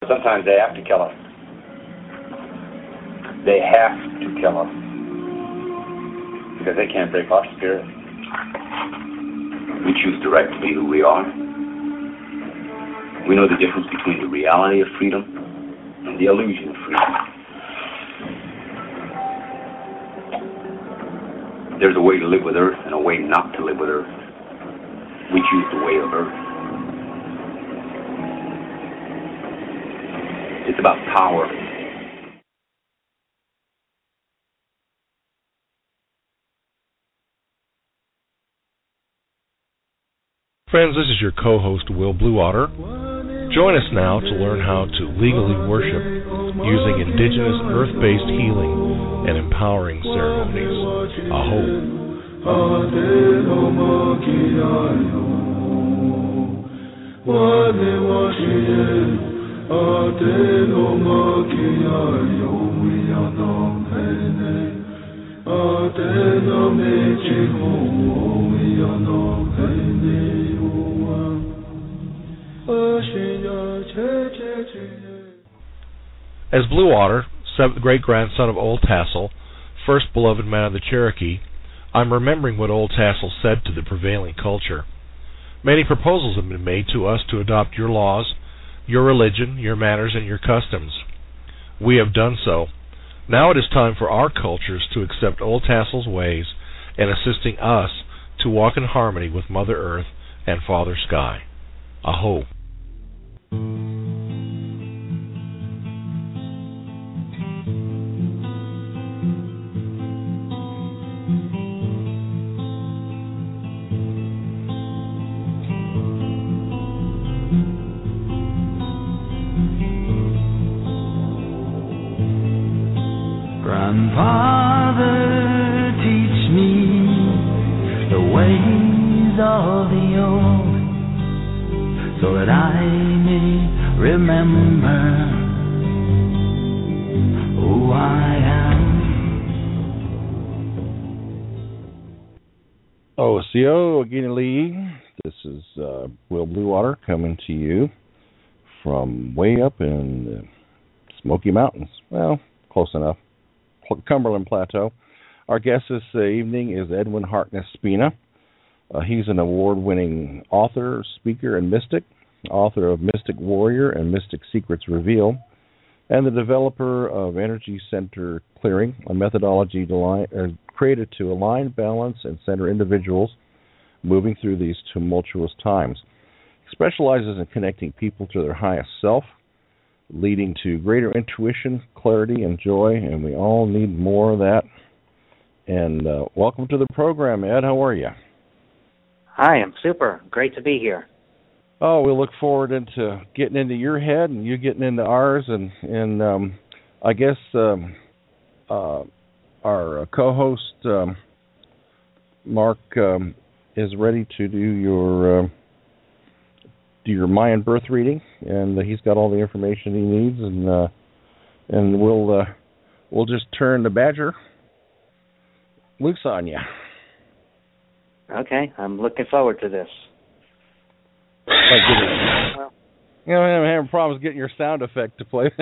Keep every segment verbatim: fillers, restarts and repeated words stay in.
sometimes they have to kill us. They have to kill us because they can't break our spirit. We choose directly to be who we are. We know the difference between the reality of freedom and the illusion of freedom. There's a way to live with Earth and a way not to live with Earth. We choose the way of Earth. It's about power. Friends, this is your co-host, Will Bluewater. Join us now to learn how to legally worship using indigenous earth-based healing and empowering ceremonies. Aho. As Bluewater, seventh great-grandson of Old Tassel, first beloved man of the Cherokee, I'm remembering what Old Tassel said to the prevailing culture. Many proposals have been made to us to adopt your laws, your religion, your manners, and your customs. We have done so. Now it is time for our cultures to accept Old Tassel's ways and assisting us to walk in harmony with Mother Earth and Father Sky. Aho. Grandfather, teach me the ways of the old, so that I may remember who I am. O C O, Agina Lee. This is uh, Will Bluewater coming to you from way up in the Smoky Mountains. Well, close enough. Cumberland Plateau. Our guest this uh, evening is Edwin Harkness Spina. Uh, he's an award-winning author, speaker, and mystic, author of Mystic Warrior and Mystic Secrets Revealed, and the developer of Energy Center Clearing, a methodology to line, uh, created to align, balance, and center individuals moving through these tumultuous times. He specializes in connecting people to their highest self, leading to greater intuition, clarity, and joy, and we all need more of that. And uh, welcome to the program, Ed. How are you? Hi, I'm super. Great to be here. Oh, we look forward into getting into your head and you getting into ours, and and um, I guess um, uh, our co-host um, Mark um, is ready to do your. Uh, do your Mayan birth reading, and uh, he's got all the information he needs, and uh, and we'll uh, we'll just turn the badger loose on you. Okay, I'm looking forward to this. Like getting, well, you know, I'm having problems getting your sound effect to play.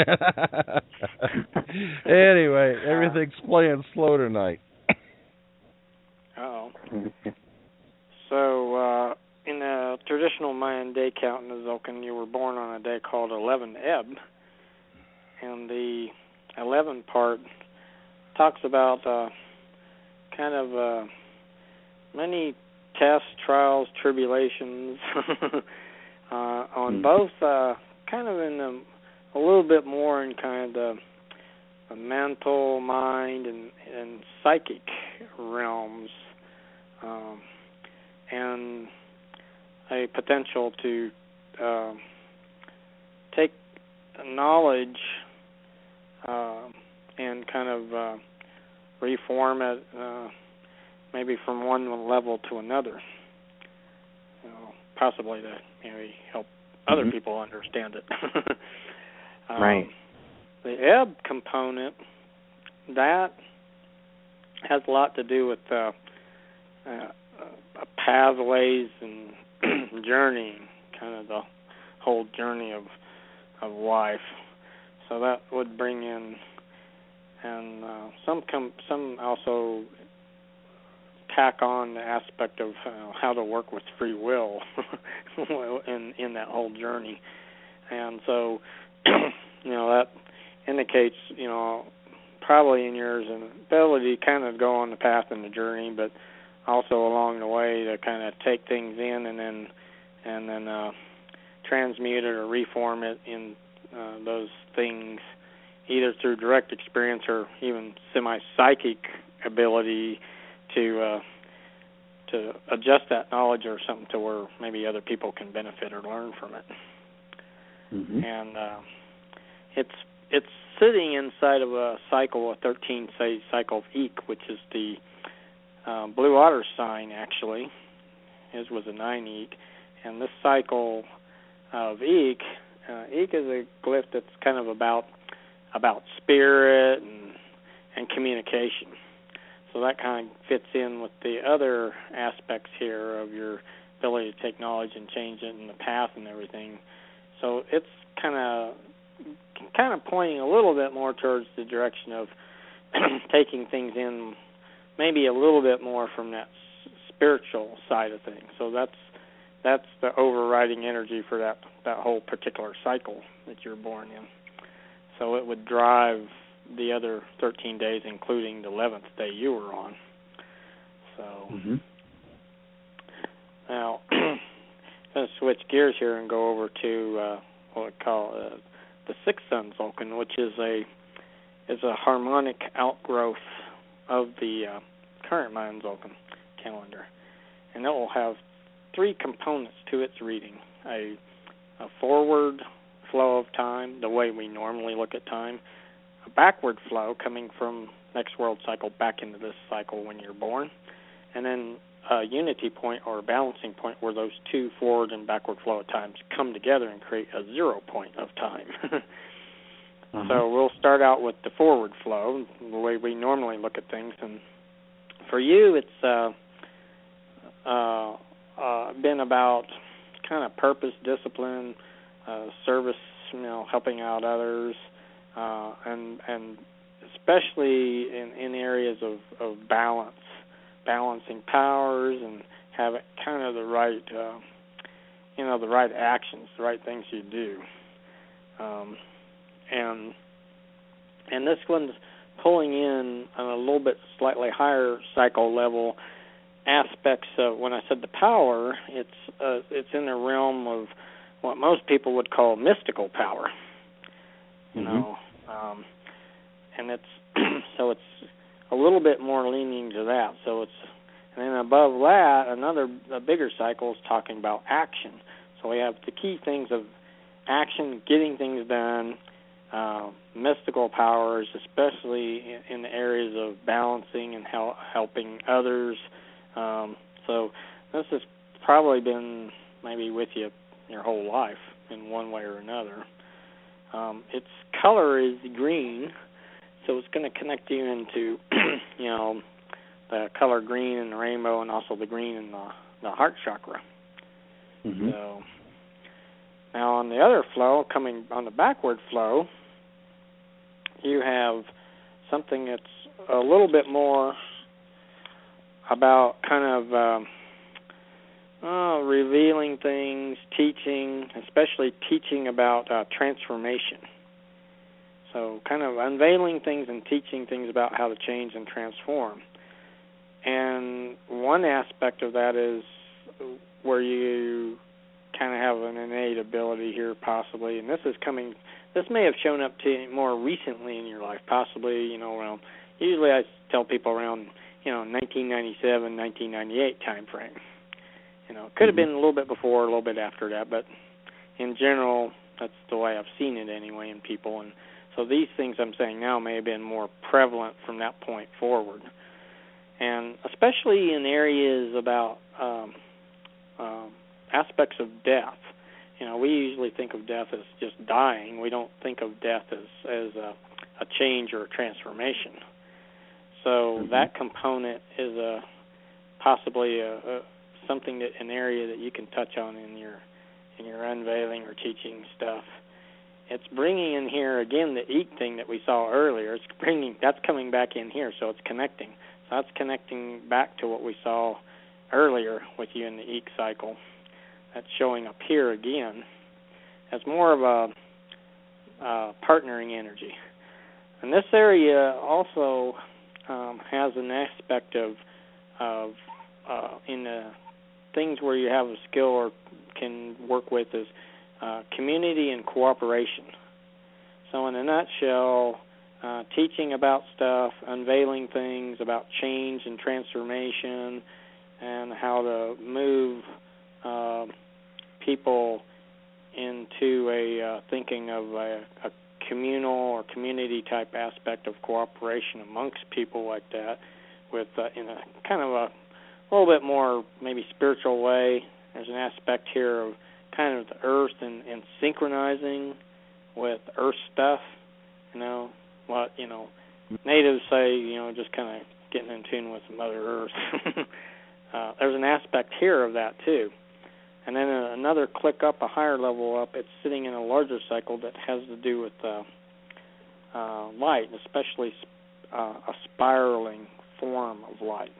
Anyway, everything's playing slow tonight. Uh-oh. So, uh, in the traditional Mayan day count in the Tzolk'in, you were born on a day called eleven Eb, and the eleven part talks about uh, kind of uh, many tests, trials, tribulations uh, on both, uh, kind of in the, a little bit more in kind of the, the mental, mind, and, and psychic realms, um, and a potential to uh, take knowledge uh, and kind of uh, reform it, uh, maybe from one level to another, you know, possibly to maybe help other mm-hmm. people understand it. um, right. The ebb component, that has a lot to do with uh, uh, pathways and journeying, kind of the whole journey of of life. So that would bring in, and uh, some com- some also tack on the aspect of uh, how to work with free will in in that whole journey. And so, you know, that indicates, you know, probably in yours an ability to kind of go on the path and the journey, but also along the way to kind of take things in and then and then uh, transmute it or reform it in uh, those things, either through direct experience or even semi-psychic ability to uh, to adjust that knowledge or something to where maybe other people can benefit or learn from it. Mm-hmm. And uh, it's it's sitting inside of a cycle, a thirteen say cycle of Eek, which is the uh, Blue Otter sign. Actually, his was a nine Eek, and this cycle of Eek, uh, Eek is a glyph that's kind of about about spirit and and communication. So that kind of fits in with the other aspects here of your ability to take knowledge and change it in the path and everything. So it's kind of kind of pointing a little bit more towards the direction of taking things in maybe a little bit more from that s- spiritual side of things. So that's that's the overriding energy for that, that whole particular cycle that you're born in. So it would drive the other thirteen days, including the eleventh day you were on. So Mm-hmm. now, I'm going to switch gears here and go over to uh, what we call uh, the Sixth Sun Tzolk'in, which is a is a harmonic outgrowth of the uh, current Mayan Tzolk'in calendar, and it will have three components to its reading: a, a forward flow of time, the way we normally look at time; a backward flow coming from next world cycle back into this cycle when you're born; and then a unity point or a balancing point where those two forward and backward flow of times come together and create a zero point of time. Uh-huh. So we'll start out with the forward flow, the way we normally look at things. And for you, it's uh, uh, uh, been about kind of purpose, discipline, uh, service, you know, helping out others, uh, and and especially in, in areas of, of balance, balancing powers and have it kind of the right, uh, you know, the right actions, the right things you do. Um, and and this one's pulling in on a little bit slightly higher cycle level aspects of, when I said the power, it's uh, it's in the realm of what most people would call mystical power. You Mm-hmm. know, um, and it's so it's a little bit more leaning to that. So it's, and then above that, another a bigger cycle is talking about action. So we have the key things of action, getting things done, uh, mystical powers, especially in, in the areas of balancing and hel- helping others. Um, so this has probably been maybe with you your whole life in one way or another. Um, its color is green, so it's going to connect you into, you know, the color green in the rainbow and also the green in the, the heart chakra. Mm-hmm. So now on the other flow, coming on the backward flow, you have something that's a little bit more about kind of um, uh, revealing things, teaching, especially teaching about uh, transformation. So kind of unveiling things and teaching things about how to change and transform. And one aspect of that is where you kind of have an innate ability here possibly, and this is coming, this may have shown up to you more recently in your life, possibly, you know, around, usually I tell people around, you know, nineteen ninety-seven, nineteen ninety-eight time frame. You know, it could have been a little bit before, a little bit after that, but in general, that's the way I've seen it anyway in people. And so these things I'm saying now may have been more prevalent from that point forward. And especially in areas about um, um, aspects of death. You know, we usually think of death as just dying. We don't think of death as, as a, a change or a transformation. So mm-hmm. that component is a possibly a, a something that an area that you can touch on in your in your unveiling or teaching stuff. it's bringing in here again the eek thing that we saw earlier. It's bringing that's coming back in here, so it's connecting. So that's connecting back to what we saw earlier with you in the eek cycle. That's showing up here again as more of a uh, partnering energy. And this area also um, has an aspect of of uh, in the things where you have a skill or can work with is uh, community and cooperation. So in a nutshell, uh, teaching about stuff, unveiling things about change and transformation, and how to move uh, people into a uh, thinking of a, a communal or community type aspect of cooperation amongst people like that, with uh, in a kind of a little bit more maybe spiritual way. There's an aspect here of kind of the earth and, and synchronizing with earth stuff. You know what you know natives say. You know, just kind of getting in tune with Mother Earth. uh, there's an aspect here of that too. And then another click up, a higher level up, it's sitting in a larger cycle that has to do with uh, uh, light, especially uh, a spiraling form of light.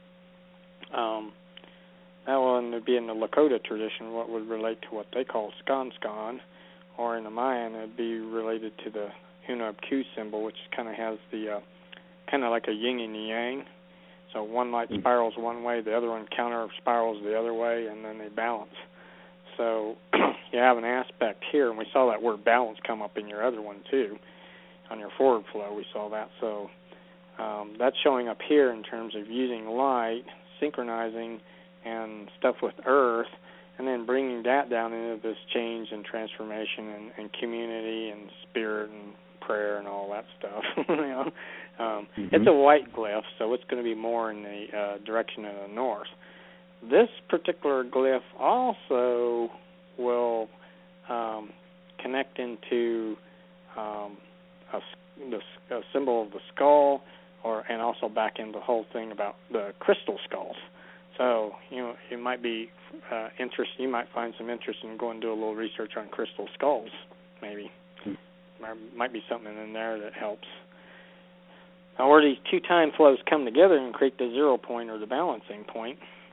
Um, that one would be in the Lakota tradition, what would relate to what they call skan-skan, or in the Mayan, it would be related to the Hunab-Q symbol, which kind of has the, uh, kind of like a yin and yang. So one light spirals one way, the other one counter spirals the other way, and then they balance. So you have an aspect here, and we saw that word balance come up in your other one too. On your forward flow, we saw that. So um, that's showing up here in terms of using light, synchronizing, and stuff with earth, and then bringing that down into this change and transformation and, and community and spirit and prayer and all that stuff. you know? um, mm-hmm. It's a white glyph, so it's going to be more in the uh, direction of the north. This particular glyph also will um, connect into um, a, the, a symbol of the skull, or and also back into the whole thing about the crystal skulls. So you know, it might be uh, interest. You might find some interest in going and do a little research on crystal skulls, maybe. There might be something in there that helps. Now, where these two time flows come together and create the zero point or the balancing point,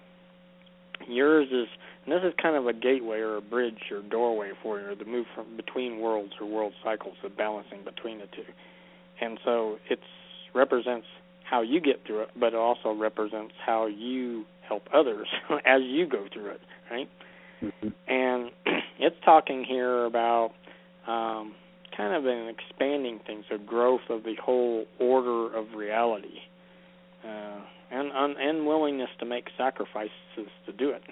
yours is, and this is kind of a gateway or a bridge or doorway for you, or the move from between worlds or world cycles, the balancing between the two. And so it represents how you get through it, but it also represents how you help others as you go through it, right? Mm-hmm. And it's talking here about um, kind of an expanding thing, so growth of the whole order of reality, uh, and, and and willingness to make sacrifices to do it.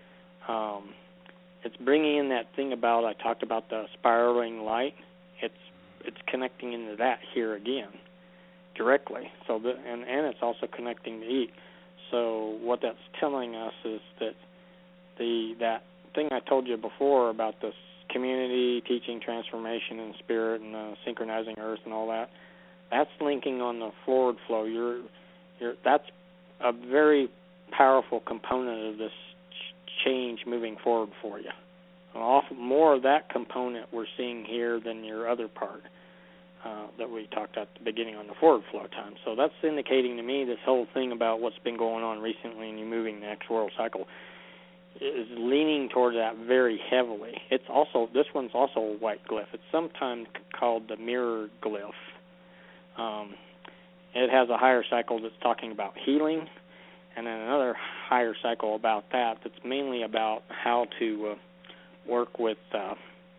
Um, it's bringing in that thing about, I talked about the spiraling light. It's it's connecting into that here again, directly. So the, and and it's also connecting to eat. So what that's telling us is that the that thing I told you before about this community, teaching, transformation, and spirit, and uh, synchronizing earth and all that, that's linking on the forward flow. You're, you're, that's a very powerful component of this ch- change moving forward for you. Often more of that component we're seeing here than your other part uh, that we talked at the beginning on the forward flow time. So that's indicating to me this whole thing about what's been going on recently and you moving the next world cycle is leaning toward that very heavily. It's also, this one's also a white glyph. It's sometimes called the mirror glyph. Um, it has a higher cycle that's talking about healing, and then another higher cycle about that that's mainly about how to uh, work with uh,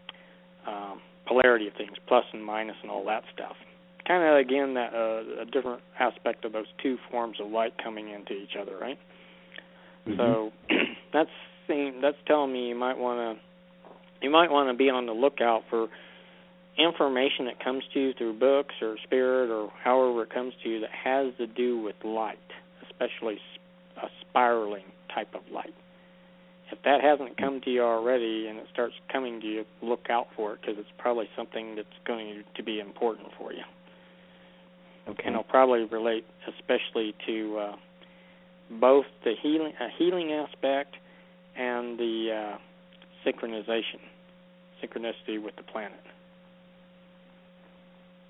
uh, polarity of things, plus and minus and all that stuff. Kind of, again, that uh, a different aspect of those two forms of light coming into each other, right? Mm-hmm. So that's that's telling me you might want to you might want to be on the lookout for information that comes to you through books or spirit or however it comes to you that has to do with light, especially a spiraling type of light. If that hasn't come to you already and it starts coming to you, look out for it, because it's probably something that's going to be important for you. Okay. And it'll probably relate especially to uh, both the healing uh, healing aspect and the uh, synchronization, synchronicity with the planet.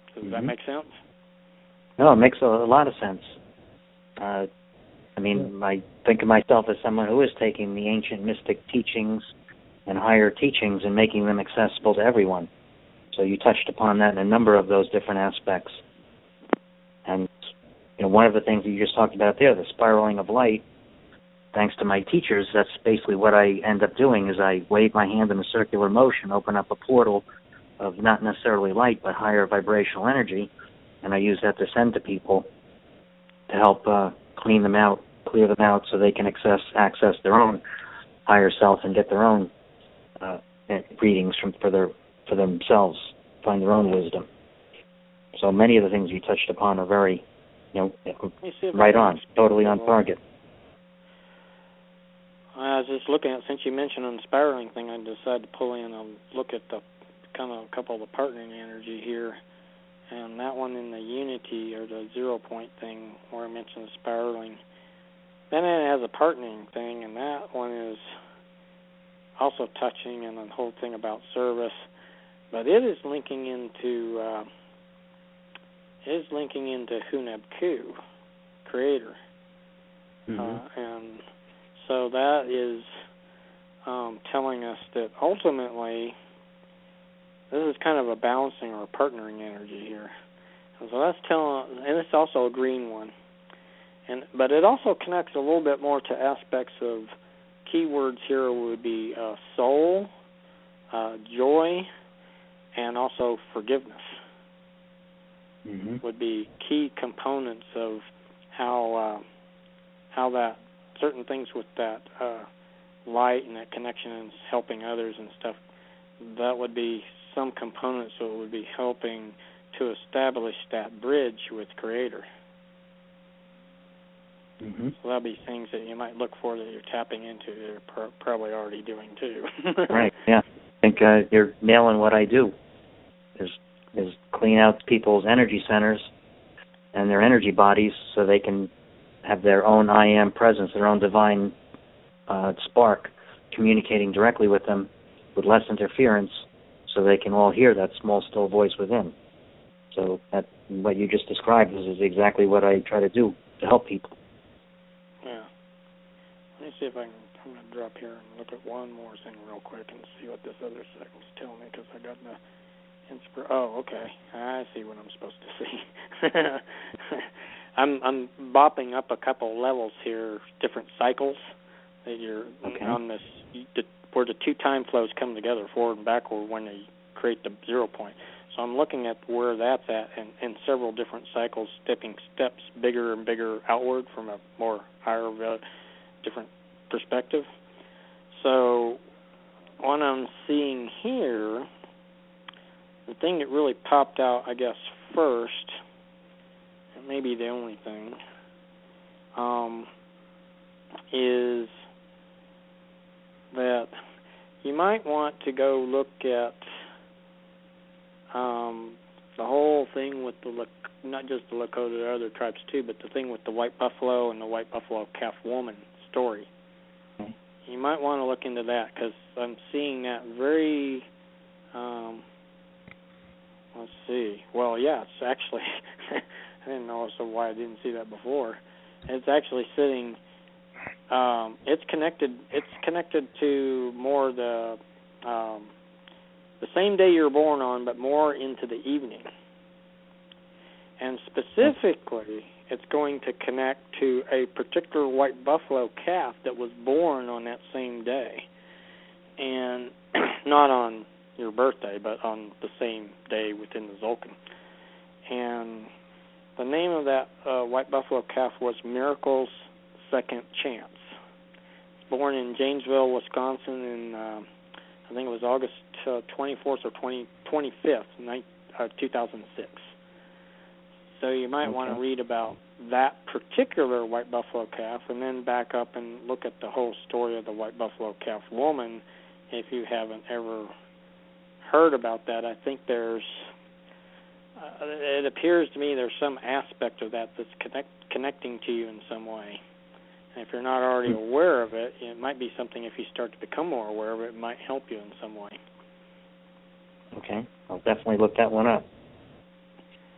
Does mm-hmm. that make sense? No, it makes a, a lot of sense. Uh, I mean, I think of myself as someone who is taking the ancient mystic teachings and higher teachings and making them accessible to everyone. So you touched upon that in a number of those different aspects. And you know, one of the things that you just talked about there, the spiraling of light, thanks to my teachers, that's basically what I end up doing is I wave my hand in a circular motion, open up a portal of not necessarily light, but higher vibrational energy, and I use that to send to people to help uh, clean them out, clear them out so they can access access their own higher self and get their own uh, readings from for their for themselves, find their own wisdom. So many of the things you touched upon are very, you know, right on, totally on target. I was just looking at, since you mentioned on the spiraling thing, I decided to pull in and look at the kind of a couple of the partnering energy here. And that one in the unity or the zero point thing where I mentioned the spiraling. Then it has a partnering thing, and that one is also touching and the whole thing about service. But it is linking into uh, it is linking into Hunab Ku, creator. Mm-hmm. Uh, and so that is um, telling us that ultimately this is kind of a balancing or a partnering energy here. And so that's telling, and it's also a green one. And but it also connects a little bit more to aspects of keywords here would be uh, soul, uh, joy, and also forgiveness. Mm-hmm. Would be key components of how uh, how that certain things with that uh, light and that connection and helping others and stuff. That would be some components that would be helping to establish that bridge with Creator. Mm-hmm. So that'll be things that you might look for that you're tapping into that you're pr- probably already doing too. Right. Yeah. I think uh, you're nailing what I do. Is is clean out people's energy centers and their energy bodies so they can have their own I am presence, their own divine uh, spark, communicating directly with them with less interference, so they can all hear that small, still voice within. So that what you just described is, is exactly what I try to do to help people. Yeah. Let me see if I can. I'm going to drop here and look at one more thing real quick and see what this other second's telling me because I got the inspir. Oh, okay. I see what I'm supposed to see. I'm I'm bopping up a couple levels here, different cycles that you're okay. on this, the, where the two time flows come together, forward and backward, when they create the zero point. So I'm looking at where that's at in, in several different cycles, stepping steps bigger and bigger outward from a more higher, uh, different perspective. So what I'm seeing here, the thing that really popped out, I guess, first, and maybe the only thing, um, is that you might want to go look at um, the whole thing with the, not just the Lakota, the other tribes too, but the thing with the white buffalo and the white buffalo calf woman story. Okay. You might want to look into that because I'm seeing that very, um, let's see, well, yeah, it's actually, I didn't know so why I didn't see that before. It's actually sitting, um, it's connected, it's connected to more the, um, the same day you're born on, but more into the evening. And specifically, it's going to connect to a particular white buffalo calf that was born on that same day. And not on your birthday, but on the same day within the Tzolk'in. And the name of that uh, white buffalo calf was Miracle's Second Chance. Born in Janesville, Wisconsin in, uh, I think it was August uh, twenty-fourth or twenty-fifth, uh, two thousand six. So you might okay. want to read about that particular white buffalo calf and then back up and look at the whole story of the white buffalo calf woman if you haven't ever heard about that. I think there's, uh, it appears to me there's some aspect of that that's connect, connecting to you in some way. And if you're not already aware of it, it might be something, if you start to become more aware of it, it might help you in some way. Okay, I'll definitely look that one up.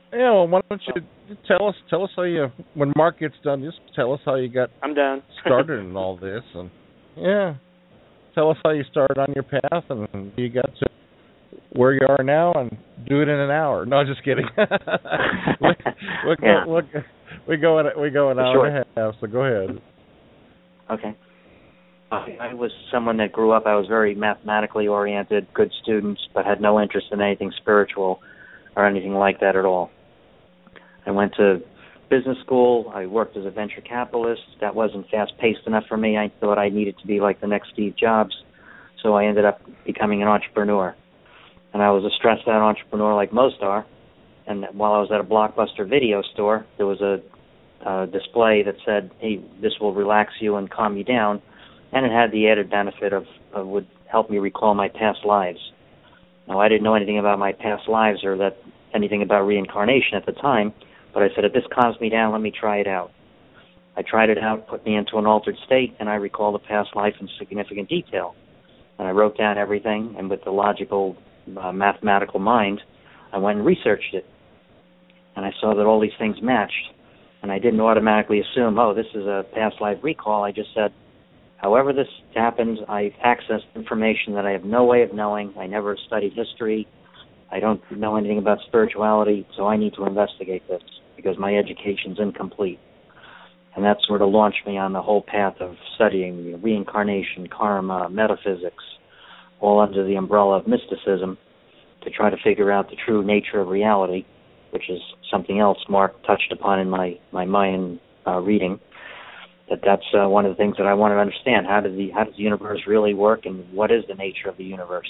Yeah, well, why don't you tell us tell us how you when Mark gets done, just tell us how you got I'm done. started in all this, and yeah, tell us how you started on your path and you got to where you are now, and do it in an hour. No, just kidding. we, we, yeah. go, we, we go in we go an hour sure. and a half. So go ahead. Okay. I was someone that grew up. I was very mathematically oriented, good student, but had no interest in anything spiritual or anything like that at all. I went to business school. I worked as a venture capitalist. That wasn't fast-paced enough for me. I thought I needed to be like the next Steve Jobs, so I ended up becoming an entrepreneur. And I was a stressed-out entrepreneur like most are. And while I was at a Blockbuster video store, there was a, a display that said, hey, this will relax you and calm you down. And it had the added benefit of, of would help me recall my past lives. Now, I didn't know anything about my past lives or that anything about reincarnation at the time, but I said, if this calms me down, let me try it out. I tried it out, put me into an altered state, and I recalled the past life in significant detail. And I wrote down everything, and with the logical, uh, mathematical mind, I went and researched it. And I saw that all these things matched. And I didn't automatically assume, oh, this is a past life recall. I just said, however this happened, I've accessed information that I have no way of knowing. I never studied history. I don't know anything about spirituality, so I need to investigate this because my education's incomplete. And that sort of launched me on the whole path of studying reincarnation, karma, metaphysics, all under the umbrella of mysticism to try to figure out the true nature of reality, which is something else Mark touched upon in my, my Mayan uh, reading. That that's uh, one of the things that I want to understand. How does the how does the universe really work, and what is the nature of the universe?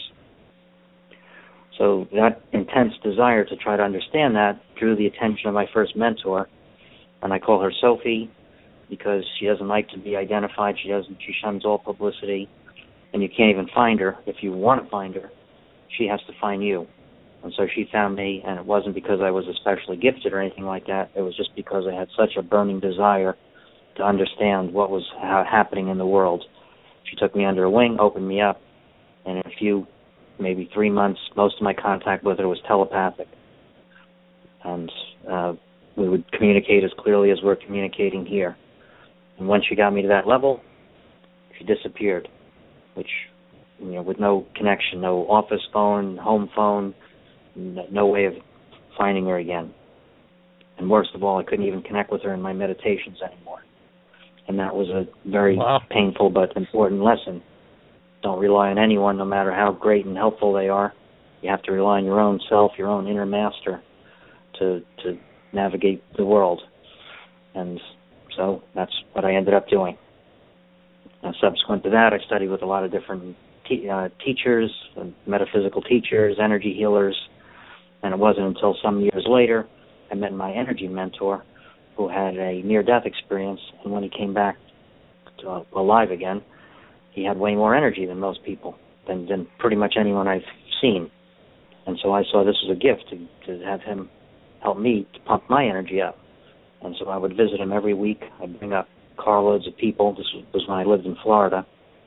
So that intense desire to try to understand that drew the attention of my first mentor, and I call her Sophie because she doesn't like to be identified. She doesn't. She shuns all publicity, and you can't even find her. If you want to find her, she has to find you. And so she found me, and it wasn't because I was especially gifted or anything like that. It was just because I had such a burning desire to understand what was ha- happening in the world. She took me under her wing, opened me up, and in a few, maybe three months, most of my contact with her was telepathic. And uh, we would communicate as clearly as we're communicating here. And once she got me to that level, she disappeared, which, you know, with no connection, no office phone, home phone, no way of finding her again. And worst of all, I couldn't even connect with her in my meditations anymore. And that was a very wow. painful but important lesson. Don't rely on anyone, no matter how great and helpful they are. You have to rely on your own self, your own inner master, to to navigate the world. And so that's what I ended up doing. Now, subsequent to that, I studied with a lot of different te- uh, teachers, uh, metaphysical teachers, energy healers, and it wasn't until some years later I met my energy mentor, who had a near-death experience, and when he came back to, uh, alive again, he had way more energy than most people, than, than pretty much anyone I've seen. And so I saw this as a gift to, to have him help me to pump my energy up. And so I would visit him every week. I'd bring up carloads of people. This was when I lived in Florida.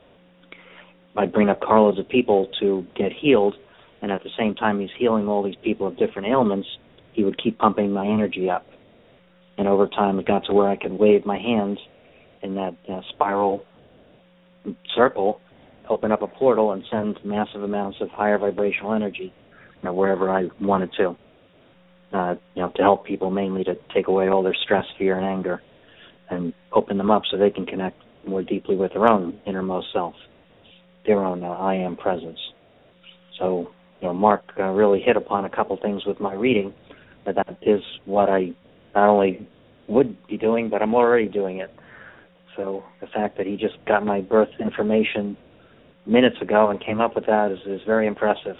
I'd bring up carloads of people to get healed, and at the same time he's healing all these people of different ailments, he would keep pumping my energy up. And over time, it got to where I could wave my hands in that uh, spiral circle, open up a portal, and send massive amounts of higher vibrational energy, you know, wherever I wanted to. Uh, you know, to help people, mainly to take away all their stress, fear, and anger, and open them up so they can connect more deeply with their own innermost self, their own uh, I am presence. So, you know, Mark uh, really hit upon a couple things with my reading, but that is what I not only would be doing, but I'm already doing it. So the fact that he just got my birth information minutes ago and came up with that is, is very impressive.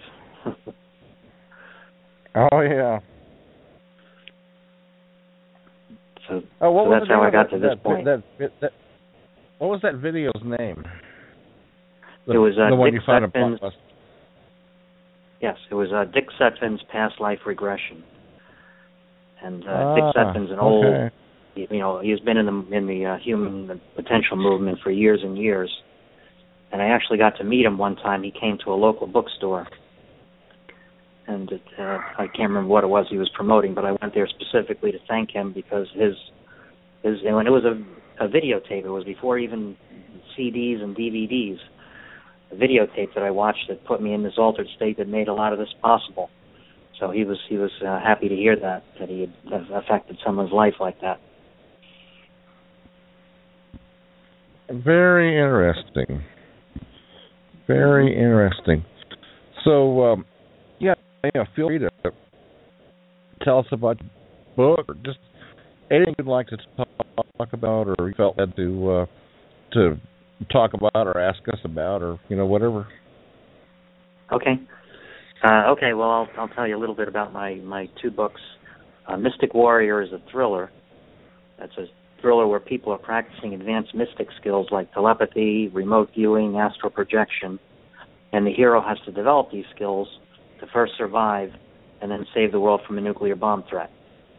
Oh, yeah. So, oh, what so was that's how I got to this that, point. That, that, that, what was that video's name? The, it was uh, the one Dick you found Sutphin's, in Yes, it was uh, Dick Sutphin's Past Life Regression. And uh, ah, Dick Sutphin's an okay. old, you know, he's been in the in the uh, human potential movement for years and years. And I actually got to meet him one time. He came to a local bookstore. and it, uh, I can't remember what it was he was promoting, but I went there specifically to thank him because his his and when it was a, a videotape, it was before even C Ds and D V Ds. A videotape that I watched that put me in this altered state that made a lot of this possible. So he was he was uh, happy to hear that that he had affected someone's life like that. Very interesting. Very interesting. So, um, yeah, yeah, feel free to tell us about your book or just anything you'd like to talk about or you felt led to uh, to talk about or ask us about or, you know, whatever. Okay. Uh, okay, well, I'll, I'll tell you a little bit about my, my two books. Uh, Mystic Warrior is a thriller. That's a thriller where people are practicing advanced mystic skills like telepathy, remote viewing, astral projection, and the hero has to develop these skills to first survive and then save the world from a nuclear bomb threat.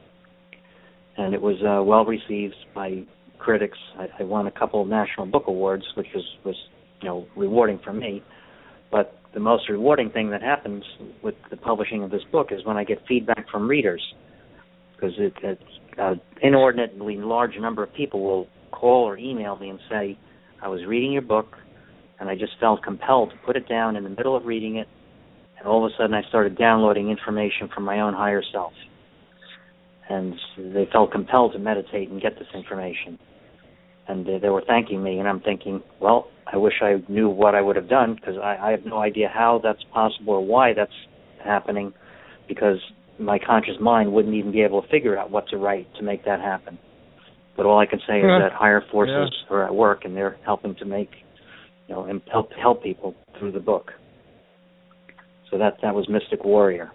And it was uh, well received by critics. I, I won a couple of National Book Awards, which was, was you know rewarding for me. But the most rewarding thing that happens with the publishing of this book is when I get feedback from readers, because it, it's an inordinately large number of people will call or email me and say, I was reading your book, and I just felt compelled to put it down in the middle of reading it, and all of a sudden I started downloading information from my own higher self. And they felt compelled to meditate and get this information. And they, they were thanking me, and I'm thinking, well, I wish I knew what I would have done, because I, I have no idea how that's possible or why that's happening, because my conscious mind wouldn't even be able to figure out what to write to make that happen. But all I can say yeah. is that higher forces yeah. are at work, and they're helping to make, you know, and help help people through the book. So that that was Mystic Warrior.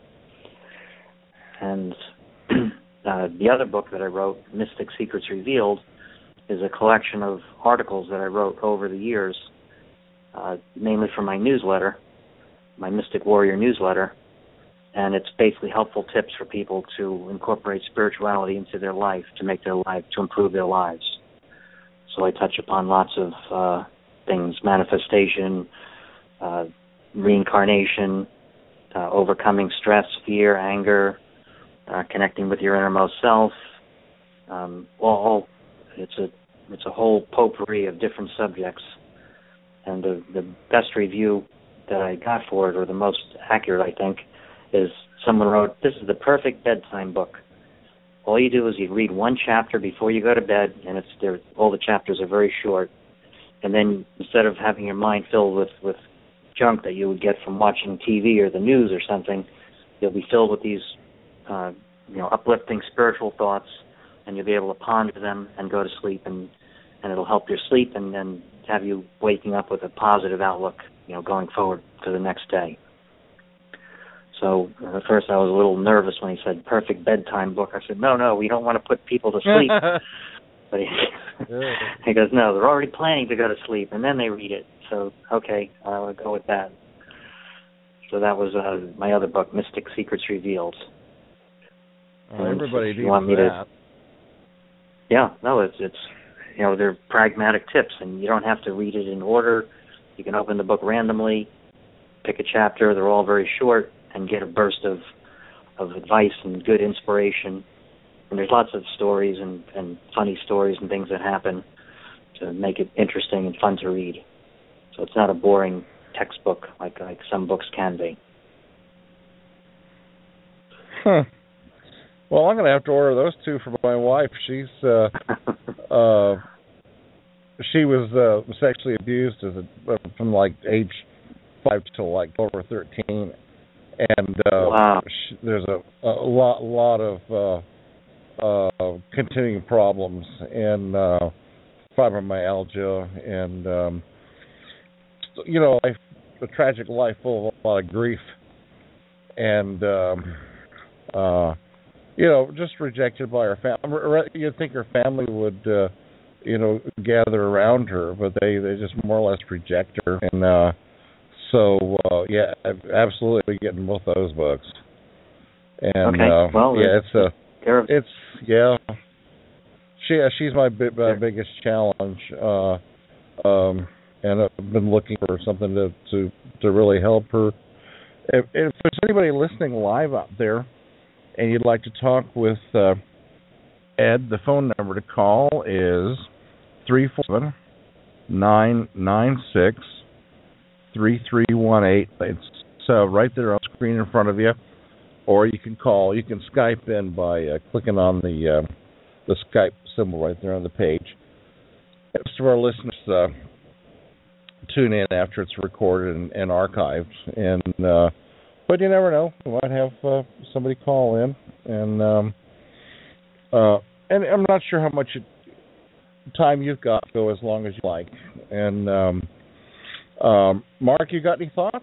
And uh, the other book that I wrote, Mystic Secrets Revealed, is a collection of articles that I wrote over the years, uh, mainly for my newsletter, my Mystic Warrior newsletter. And it's basically helpful tips for people to incorporate spirituality into their life, to make their life, to improve their lives. So I touch upon lots of uh, things: manifestation, uh, reincarnation, uh, overcoming stress, fear, anger, uh, connecting with your innermost self. Um, all, all it's a it's a whole potpourri of different subjects. And the the best review that I got for it, or the most accurate, I think, is someone wrote, "This is the perfect bedtime book. All you do is you read one chapter before you go to bed, and it's there. All the chapters are very short. And then instead of having your mind filled with, with junk that you would get from watching T V or the news or something, you'll be filled with these, uh, you know, uplifting spiritual thoughts, and you'll be able to ponder them and go to sleep, and, and it'll help your sleep and then have you waking up with a positive outlook, you know, going forward to the next day." So at first I was a little nervous when he said perfect bedtime book. I said, no, no, we don't want to put people to sleep. But he, he goes, no, they're already planning to go to sleep, and then they read it. So, okay, I'll go with that. So that was uh, my other book, Mystic Secrets Revealed. Well, everybody needs want me that. To, yeah, no, it's, it's, you know, they're pragmatic tips, and you don't have to read it in order. You can open the book randomly, pick a chapter. They're all very short, and get a burst of, of advice and good inspiration. And there's lots of stories and, and funny stories and things that happen to make it interesting and fun to read. So it's not a boring textbook like, like some books can be. Huh. Well, I'm going to have to order those two for my wife. She's uh, uh, she was uh, sexually abused as a, from like age five till like twelve or thirteen. And uh, wow. sh- there's a, a lot, lot of uh, uh, continuing problems and uh, fibromyalgia, and um, you know, life, a tragic life full of a lot of grief, and um, uh, you know, just rejected by her family. You'd think her family would, uh, you know, gather around her, but they, they just more or less reject her, and. Uh, So, uh, yeah, absolutely getting both those books. And, okay. uh, well, yeah, it's a, it's, yeah, she, she's my, bi- my biggest challenge. Uh, um, and I've been looking for something to, to, to really help her. if, if there's anybody listening live out there and you'd like to talk with uh, Ed, the phone number to call is three four seven, nine nine six, three three one eight. It's uh, right there on the screen in front of you. Or you can call, you can Skype in by uh, clicking on the uh, the Skype symbol right there on the page. Most of our listeners uh, tune in after it's recorded and, and archived, and uh, but you never know, we might have uh, somebody call in, and um, uh, and I'm not sure how much time you've got to go, as long as you like. And um, um, Mark, you got any thoughts?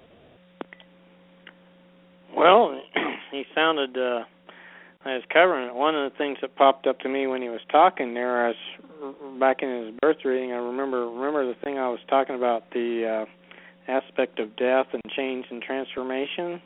Well, he sounded, uh, I was covering it. One of the things that popped up to me when he was talking there, I was back in his birth reading, I remember remember the thing I was talking about, the uh, aspect of death and change and transformation,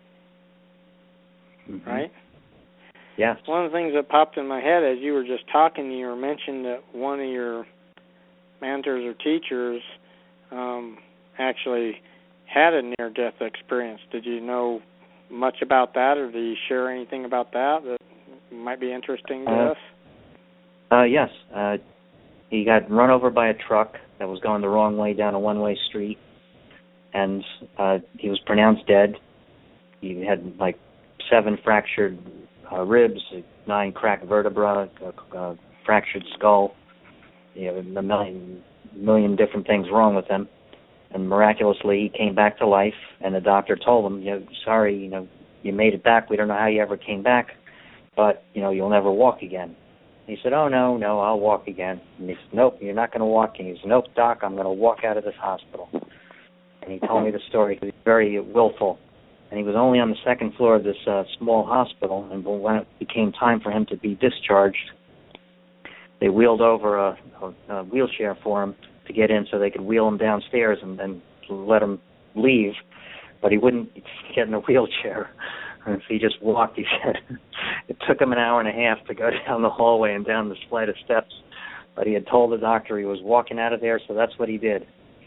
mm-hmm. right? Yes. One of the things that popped in my head as you were just talking, you were mentioned that one of your mentors or teachers um, actually had a near-death experience. Did you know much about that, or do you share anything about that that might be interesting to uh, us? Uh, yes. Uh, he got run over by a truck that was going the wrong way down a one-way street, and uh, he was pronounced dead. He had like seven fractured uh, ribs, nine cracked vertebrae, a, a fractured skull. You know, a million, million different things wrong with him. And miraculously, he came back to life, and the doctor told him, you know, sorry, you know, you made it back. We don't know how you ever came back, but, you know, you'll never walk again. And he said, oh, no, no, I'll walk again. And he said, nope, you're not going to walk. And he said, nope, doc, I'm going to walk out of this hospital. And he told me the story. He was very willful. And he was only on the second floor of this uh, small hospital, and when it became time for him to be discharged, they wheeled over a, a, a wheelchair for him to get in so they could wheel him downstairs and then let him leave, but he wouldn't get in a wheelchair. And so he just walked. He said it took him an hour and a half to go down the hallway and down the flight of steps, but he had told the doctor he was walking out of there, so that's what he did.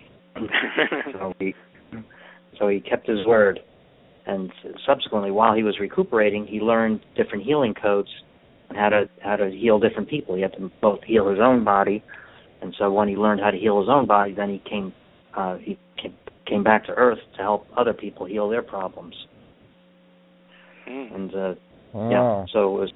so he so he kept his word, and subsequently, while he was recuperating, he learned different healing codes and how to how to heal different people. He had to both heal his own body. And so when he learned how to heal his own body, then he came uh, he came, came back to Earth to help other people heal their problems. Mm. And uh, wow. yeah, so it was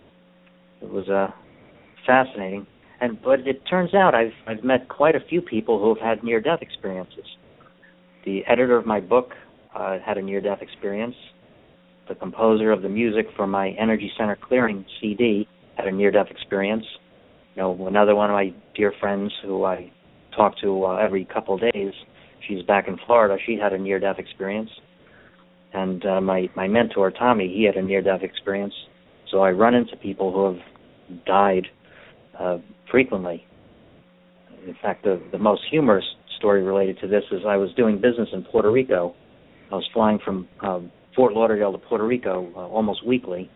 it was uh, fascinating. And but it turns out I've I've met quite a few people who have had near-death experiences. The editor of my book uh, had a near-death experience. The composer of the music for my Energy Center Clearing C D had a near-death experience. You know, another one of my dear friends who I talk to uh, every couple of days, she's back in Florida. She had a near-death experience. And uh, my, my mentor, Tommy, he had a near-death experience. So I run into people who have died uh, frequently. In fact, the, the most humorous story related to this is I was doing business in Puerto Rico. I was flying from uh, Fort Lauderdale to Puerto Rico uh, almost weekly.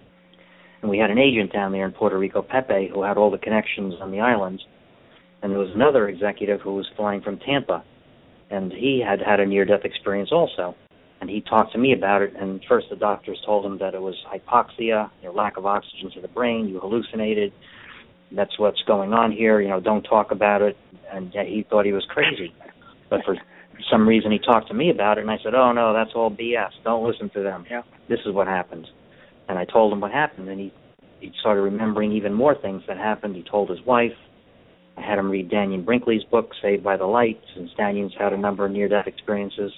And we had an agent down there in Puerto Rico, Pepe, who had all the connections on the islands. And there was another executive who was flying from Tampa, and he had had a near-death experience also. And he talked to me about it, and first the doctors told him that it was hypoxia, you know, lack of oxygen to the brain, you hallucinated, that's what's going on here, you know, don't talk about it. And he thought he was crazy. But for some reason he talked to me about it, and I said, oh, no, that's all B S. Don't listen to them. Yeah. This is what happened. And I told him what happened, and he, he started remembering even more things that happened. He told his wife. I had him read Dannion Brinkley's book, Saved by the Light, since Dannion's had a number of near-death experiences.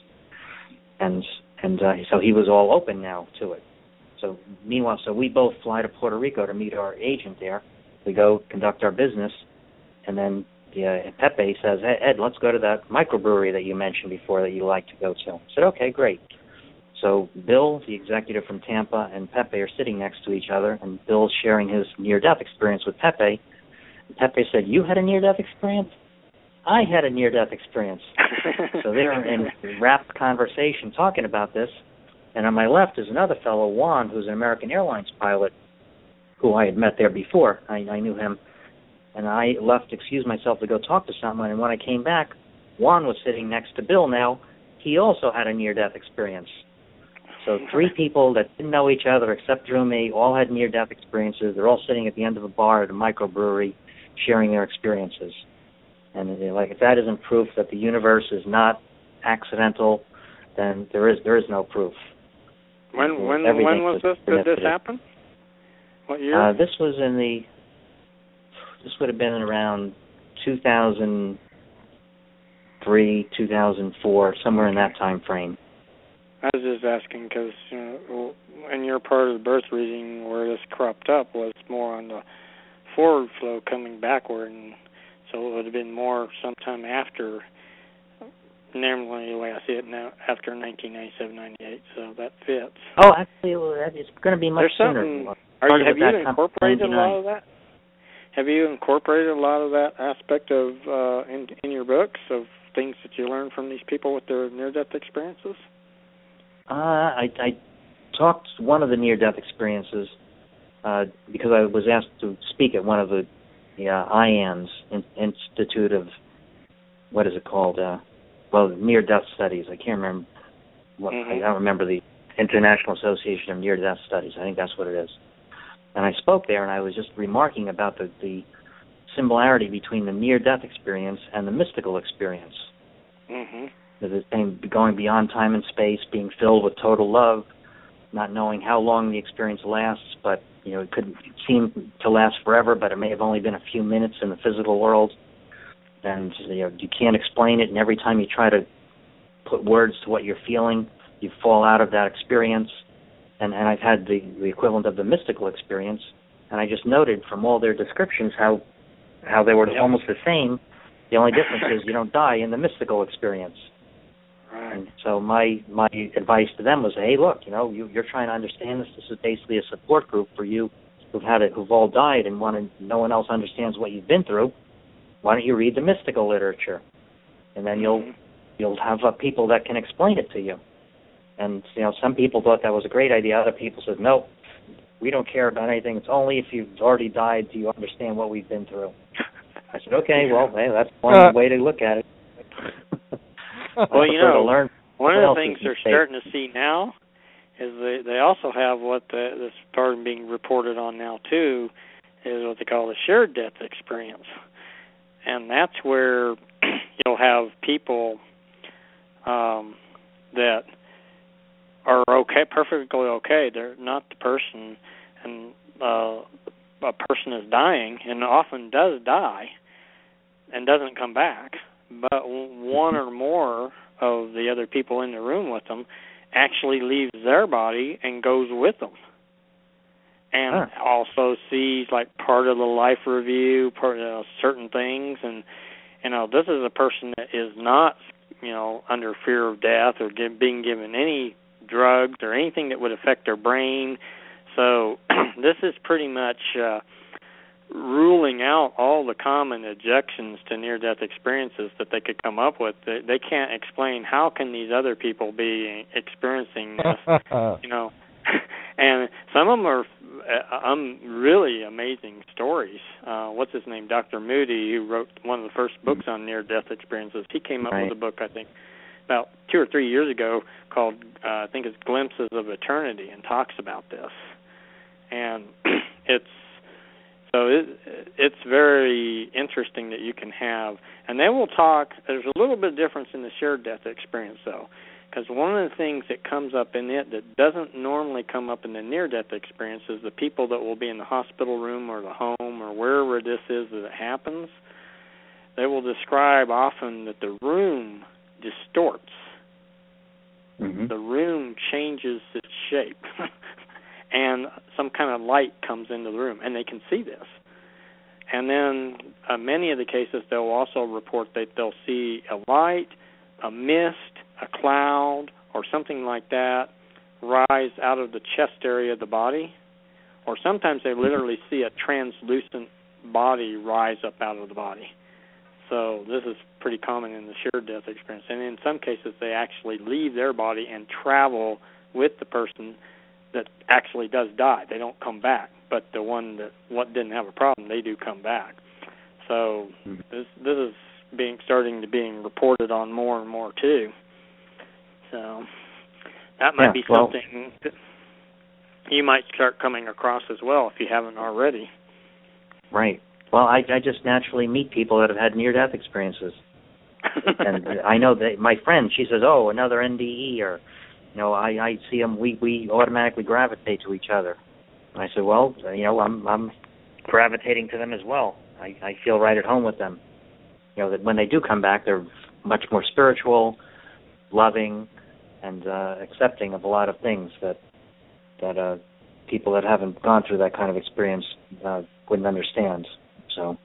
And and uh, so he was all open now to it. So meanwhile, so we both fly to Puerto Rico to meet our agent there. We go conduct our business, and then the, uh, Pepe says, hey, Ed, let's go to that microbrewery that you mentioned before that you like to go to. I said, okay, great. So Bill, the executive from Tampa, and Pepe are sitting next to each other, and Bill's sharing his near-death experience with Pepe. And Pepe said, you had a near-death experience? I had a near-death experience. So they're in rapt conversation talking about this. And on my left is another fellow, Juan, who's an American Airlines pilot, who I had met there before. I, I knew him. And I left to excuse myself to go talk to someone. And when I came back, Juan was sitting next to Bill now. he also had a near-death experience. So three people that didn't know each other except through me all had near-death experiences. They're all sitting at the end of a bar at a microbrewery sharing their experiences. And you know, like if that isn't proof that the universe is not accidental, then there is there is no proof. When when when was this? Did this happen? What year? Uh, this was in the. This would have been around two thousand three, two thousand four, somewhere in that time frame. I was just asking because you know, in your part of the birth reading where this cropped up was more on the forward flow coming backward, and so it would have been more sometime after. Normally, the way I see it now, after nineteen ninety-seven, ninety-eight, so that fits. Oh, actually, it's going to be much There's sooner. Are you, have you incorporated a lot of that? Have you incorporated a lot of that aspect of uh, in, in your books of things that you learned from these people with their near-death experiences? Uh, I, I talked one of the near-death experiences uh, because I was asked to speak at one of the, the uh, I A N S, in, Institute of, what is it called? Uh, well, near-death studies. I can't remember. What, mm-hmm. I don't remember the International Association of Near-Death Studies. I think that's what it is. And I spoke there, and I was just remarking about the, the similarity between the near-death experience and the mystical experience. Mm-hmm. The thing going beyond time and space, being filled with total love, not knowing how long the experience lasts, but you know it could seem to last forever, but it may have only been a few minutes in the physical world. And you know, you can't explain it, and every time you try to put words to what you're feeling, you fall out of that experience. And, and I've had the, the equivalent of the mystical experience, and I just noted from all their descriptions how how they were yep. almost the same. The only difference is you don't die in the mystical experience. Right. And so my my advice to them was, hey, look, you know, you, you're trying to understand this. This is basically a support group for you who've had it, who've all died, and want to, no one else understands what you've been through. Why don't you read the mystical literature, and then you'll you'll have uh, people that can explain it to you. And you know, some people thought that was a great idea. Other people said, no, we don't care about anything. It's only if you've already died do you understand what we've been through. I said, okay, well, hey, that's one uh, way to look at it. Well, you know, learn one of the things they're starting to see now is they they also have what the, this part of being reported on now too is what they call the shared death experience. And that's where you'll have people um, that are okay, perfectly okay. They're not the person, and uh, a person is dying, and often does die, and doesn't come back. But one or more of the other people in the room with them actually leaves their body and goes with them. And huh. also sees like part of the life review, part of uh, certain things, and you know this is a person that is not, you know, under fear of death or give, being given any drugs or anything that would affect their brain. So this is pretty much uh, ruling out all the common objections to near-death experiences that they could come up with. They, they can't explain how can these other people be experiencing this, you know. And some of them are uh, um, really amazing stories. Uh, what's his name? Doctor Moody, who wrote one of the first books on near-death experiences. He came up right. with a book, I think, about two or three years ago called, uh, I think it's Glimpses of Eternity, and talks about this. And it's so it, it's very interesting that you can have, and they will talk, there's a little bit of difference in the shared death experience, though, because one of the things that comes up in it that doesn't normally come up in the near-death experience is the people that will be in the hospital room or the home or wherever this is that it happens, they will describe often that the room distorts. Mm-hmm. The room changes its shape. And some kind of light comes into the room, and they can see this. And then uh, many of the cases, they'll also report that they'll see a light, a mist, a cloud, or something like that rise out of the chest area of the body. Or sometimes they literally see a translucent body rise up out of the body. So this is pretty common in the shared death experience. And in some cases, they actually leave their body and travel with the person that actually does die. They don't come back, but the one that what didn't have a problem, they do come back. So this this is being starting to being reported on more and more too. So that might yeah, be well, something that you might start coming across as well if you haven't already. Right. Well, I, I just naturally meet people that have had near-death experiences. And I know that my friend, she says, oh, another N D E, or, you know, I, I see them, we, we automatically gravitate to each other. And I said, well, you know, I'm I'm gravitating to them as well. I, I feel right at home with them. You know, that when they do come back, they're much more spiritual, loving, and uh, accepting of a lot of things that that uh, people that haven't gone through that kind of experience uh, wouldn't understand. So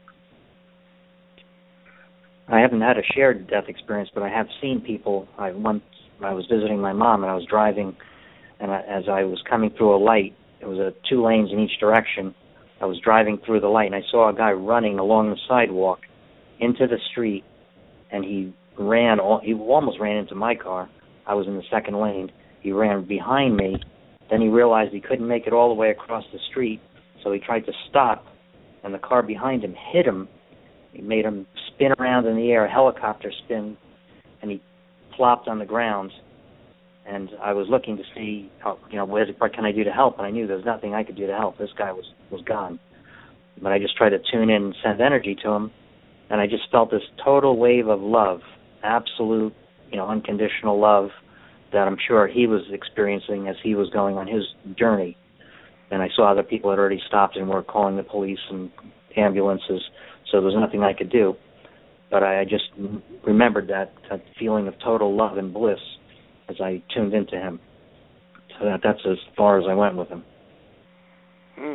I haven't had a shared death experience, but I have seen people. I once I was visiting my mom, and I was driving, and I, as I was coming through a light, it was a two lanes in each direction. I was driving through the light, and I saw a guy running along the sidewalk into the street, and he ran. All, he almost ran into my car. I was in the second lane. He ran behind me. Then he realized he couldn't make it all the way across the street, so he tried to stop, and the car behind him hit him. He made him spin around in the air, a helicopter spin, and he plopped on the ground. And I was looking to see, how, you know, what, what can I do to help? And I knew there was nothing I could do to help. This guy was, was gone. But I just tried to tune in and send energy to him, and I just felt this total wave of love, absolute, you know, unconditional love that I'm sure he was experiencing as he was going on his journey. And I saw other people had already stopped and were calling the police and ambulances, so there was nothing I could do. But I just remembered that, that feeling of total love and bliss as I tuned into him. So that, that's as far as I went with him. Hmm.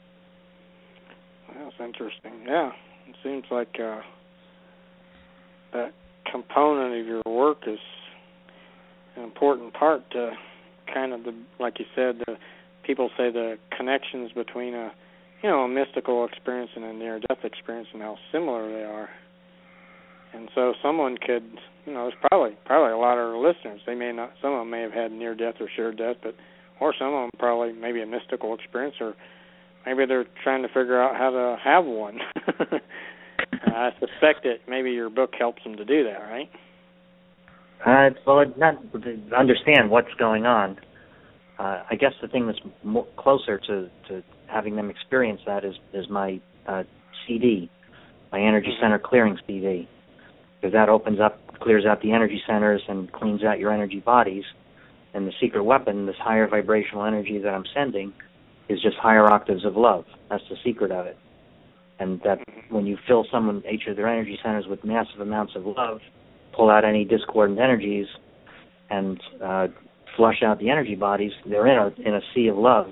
That's interesting. Yeah, it seems like uh, that component of your work is an important part to kind of the, like you said, the people say the connections between a, you know, a mystical experience and a near-death experience and how similar they are. And so someone could, you know, there's probably probably a lot of listeners. They may not, some of them may have had near-death or shared-death, but or some of them probably maybe a mystical experience, or maybe they're trying to figure out how to have one. I suspect that maybe your book helps them to do that, right? Uh, well, not to understand what's going on. Uh, I guess the thing that's more closer to, to having them experience that is, is my uh, C D, my Energy mm-hmm. Center Clearing C D, because that opens up, clears out the energy centers and cleans out your energy bodies. And the secret weapon, this higher vibrational energy that I'm sending, is just higher octaves of love. That's the secret of it. And that when you fill someone, each of their energy centers with massive amounts of love, pull out any discordant energies, and uh, flush out the energy bodies, they're in a in a sea of love,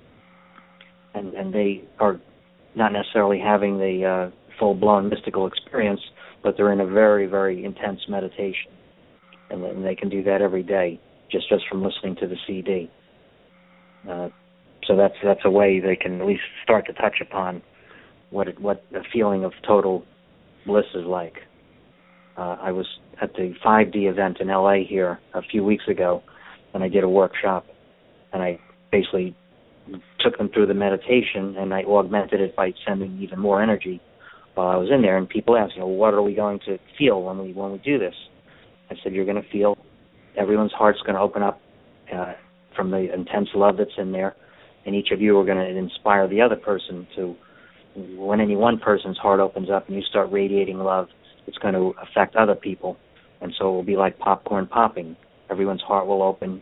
and and they are not necessarily having the uh, full-blown mystical experience, but they're in a very, very intense meditation, and, and they can do that every day just just from listening to the C D. Uh, so that's that's a way they can at least start to touch upon what it, what a feeling of total bliss is like. Uh, I was at the five D event in L A here a few weeks ago, and I did a workshop, and I basically took them through the meditation, and I augmented it by sending even more energy while I was in there. And people asked, you know, what are we going to feel when we when we do this? I said, you're going to feel everyone's heart's going to open up uh, from the intense love that's in there, and each of you are going to inspire the other person to. When any one person's heart opens up and you start radiating love, it's going to affect other people, and so it will be like popcorn popping. Everyone's heart will open.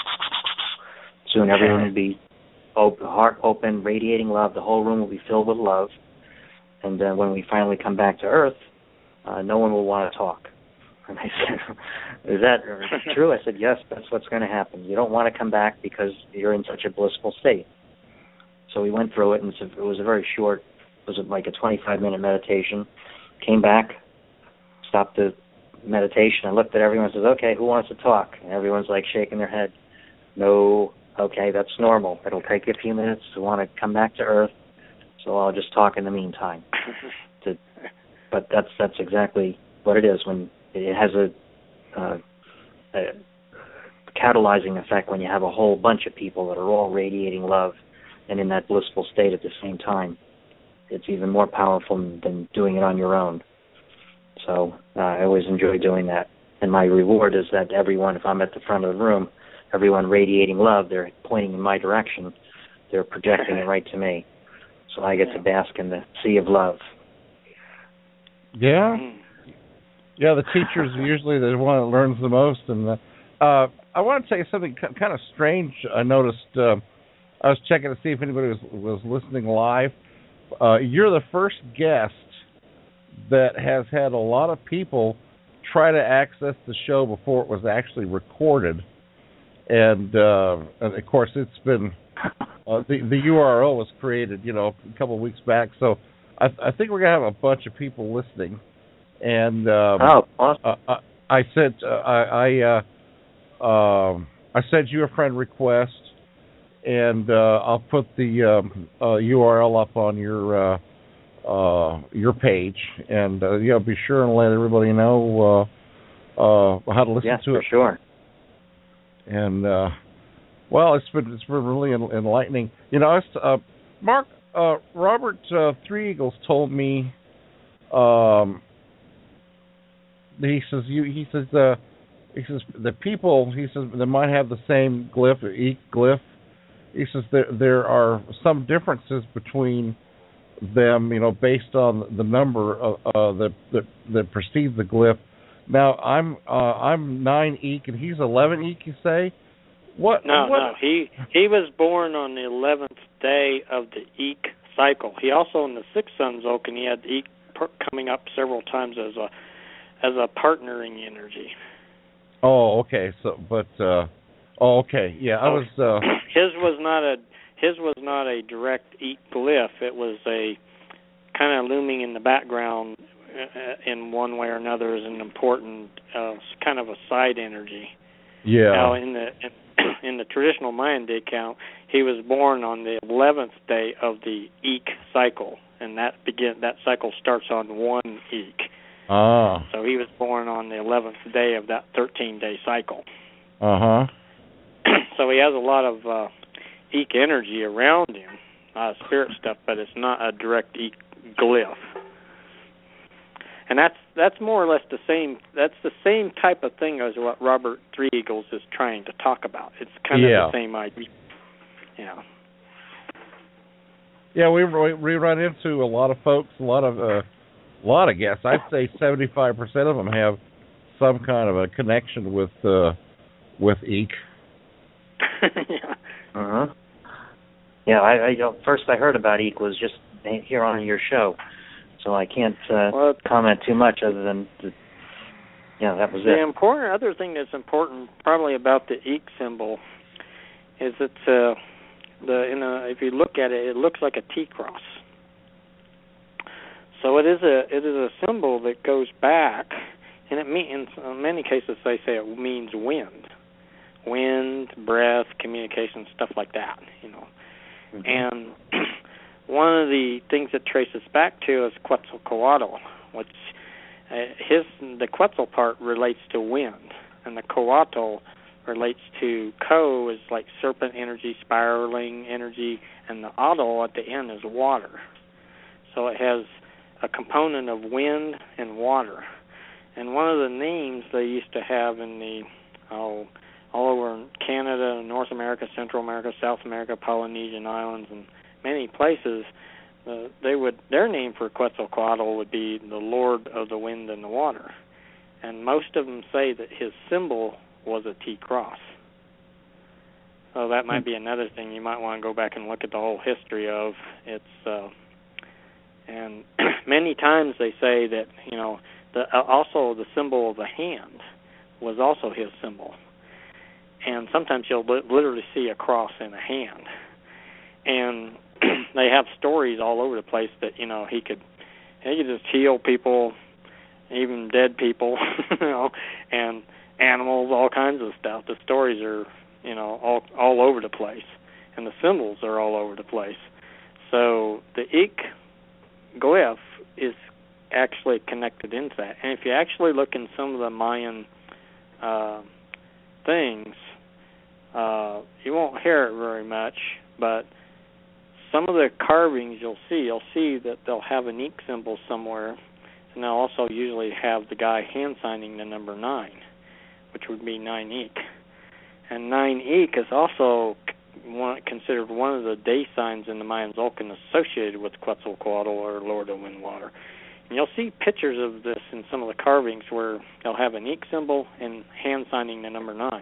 Soon everyone will be open, heart open, radiating love. The whole room will be filled with love, and then when we finally come back to Earth, uh, no one will want to talk. And I said, is that true? I said, yes, that's what's going to happen. You don't want to come back because you're in such a blissful state. So we went through it, and it was a very short, it was like a twenty-five minute meditation. Came back, stopped the meditation, and looked at everyone and says, okay, who wants to talk? And everyone's like shaking their head. No, okay, that's normal. It'll take you a few minutes to want to come back to Earth, so I'll just talk in the meantime. to, but that's that's exactly what it is. When it has a, uh, a catalyzing effect when you have a whole bunch of people that are all radiating love and in that blissful state at the same time. It's even more powerful than doing it on your own. So uh, I always enjoy doing that. And my reward is that everyone, if I'm at the front of the room, everyone radiating love, they're pointing in my direction. They're projecting it right to me. So I get to bask in the sea of love. Yeah. Yeah, the teacher's usually the one that learns the most. And uh, uh, I want to tell you something kind of strange I noticed. Uh, I was checking to see if anybody was, was listening live. Uh, you're the first guest that has had a lot of people try to access the show before it was actually recorded. And, uh, and of course, it's been... Uh, the, the U R L was created, you know, a couple of weeks back. So I, I think we're going to have a bunch of people listening. And um, oh, awesome. uh, I, I sent uh, I I, uh, um, I sent you a friend request, and uh, I'll put the um, uh, U R L up on your uh, uh, your page, and uh, yeah, be sure and let everybody know uh, uh, how to listen yes, to it. it. For sure. And uh, well, it's been it's been really enlightening. You know, I was, uh, Mark uh, Robert uh, Three Eagles told me. Um, He says you. He says the. Uh, he says the people. He says they might have the same glyph, eek glyph. He says there there are some differences between them. You know, based on the number of, uh, that that that precedes the glyph. Now I'm uh, I'm nine eek and he's eleven eek. You say? What? No, what? no. He he was born on the eleventh day of the eek cycle. He also in the sixth sun Tzolk'in, he had eek per- coming up several times as a as a partnering energy. Oh, okay. So, but, uh, oh, okay. Yeah, I was. Uh, his was not a his was not a direct eek glyph. It was a kind of looming in the background uh, in one way or another as an important uh, kind of a side energy. Yeah. Now, in the in, in the traditional Mayan day count, he was born on the eleventh day of the eek cycle, and that begin that cycle starts on one eek. Ah. So he was born on the eleventh day of that thirteen-day cycle. Uh-huh. So he has a lot of uh, eek energy around him, uh, spirit stuff, but it's not a direct eek glyph. And that's that's more or less the same. That's the same type of thing as what Robert Three Eagles is trying to talk about. It's kind of yeah. the same idea. Yeah. Yeah, we we run into a lot of folks, a lot of. Uh, A lot of guests. I'd say seventy-five percent of them have some kind of a connection with uh, with eek. yeah. Uh huh. Yeah. I, I first I heard about eek was just here on your show, so I can't uh, well, comment too much other than, the, yeah, that was the it. The important other thing that's important probably about the eek symbol is that uh, the in a, if you look at it, it looks like a T cross. So it is a it is a symbol that goes back, and it means in many cases they say it means wind, wind, breath, communication, stuff like that. You know, mm-hmm. And one of the things it traces back to is Quetzalcoatl, which uh, his the Quetzal part relates to wind, and the Coatl relates to Co is like serpent energy, spiraling energy, and the Atl at the end is water. So it has a component of wind and water. And one of the names they used to have in the, oh, all over Canada, North America, Central America, South America, Polynesian islands, and many places, uh, they would their name for Quetzalcoatl would be the Lord of the Wind and the Water. And most of them say that his symbol was a T cross. So that might be another thing you might want to go back and look at the whole history of. It's uh, And many times they say that, you know, the, uh, also the symbol of the hand was also his symbol. And sometimes you'll li- literally see a cross in a hand. And they have stories all over the place that, you know, he could he could just heal people, even dead people, you know, and animals, all kinds of stuff. The stories are, you know, all all over the place. And the symbols are all over the place. So the eek glyph is actually connected into that. And if you actually look in some of the Mayan uh, things, uh, you won't hear it very much, but some of the carvings you'll see, you'll see that they'll have an eek symbol somewhere, and they'll also usually have the guy hand signing the number nine. which would be nine Eek. And nine Eek is also one, considered one of the day signs in the Mayan Tzolk'in associated with Quetzalcoatl or Lord of Windwater. And you'll see pictures of this in some of the carvings where they'll have an Eek symbol and hand signing the number nine.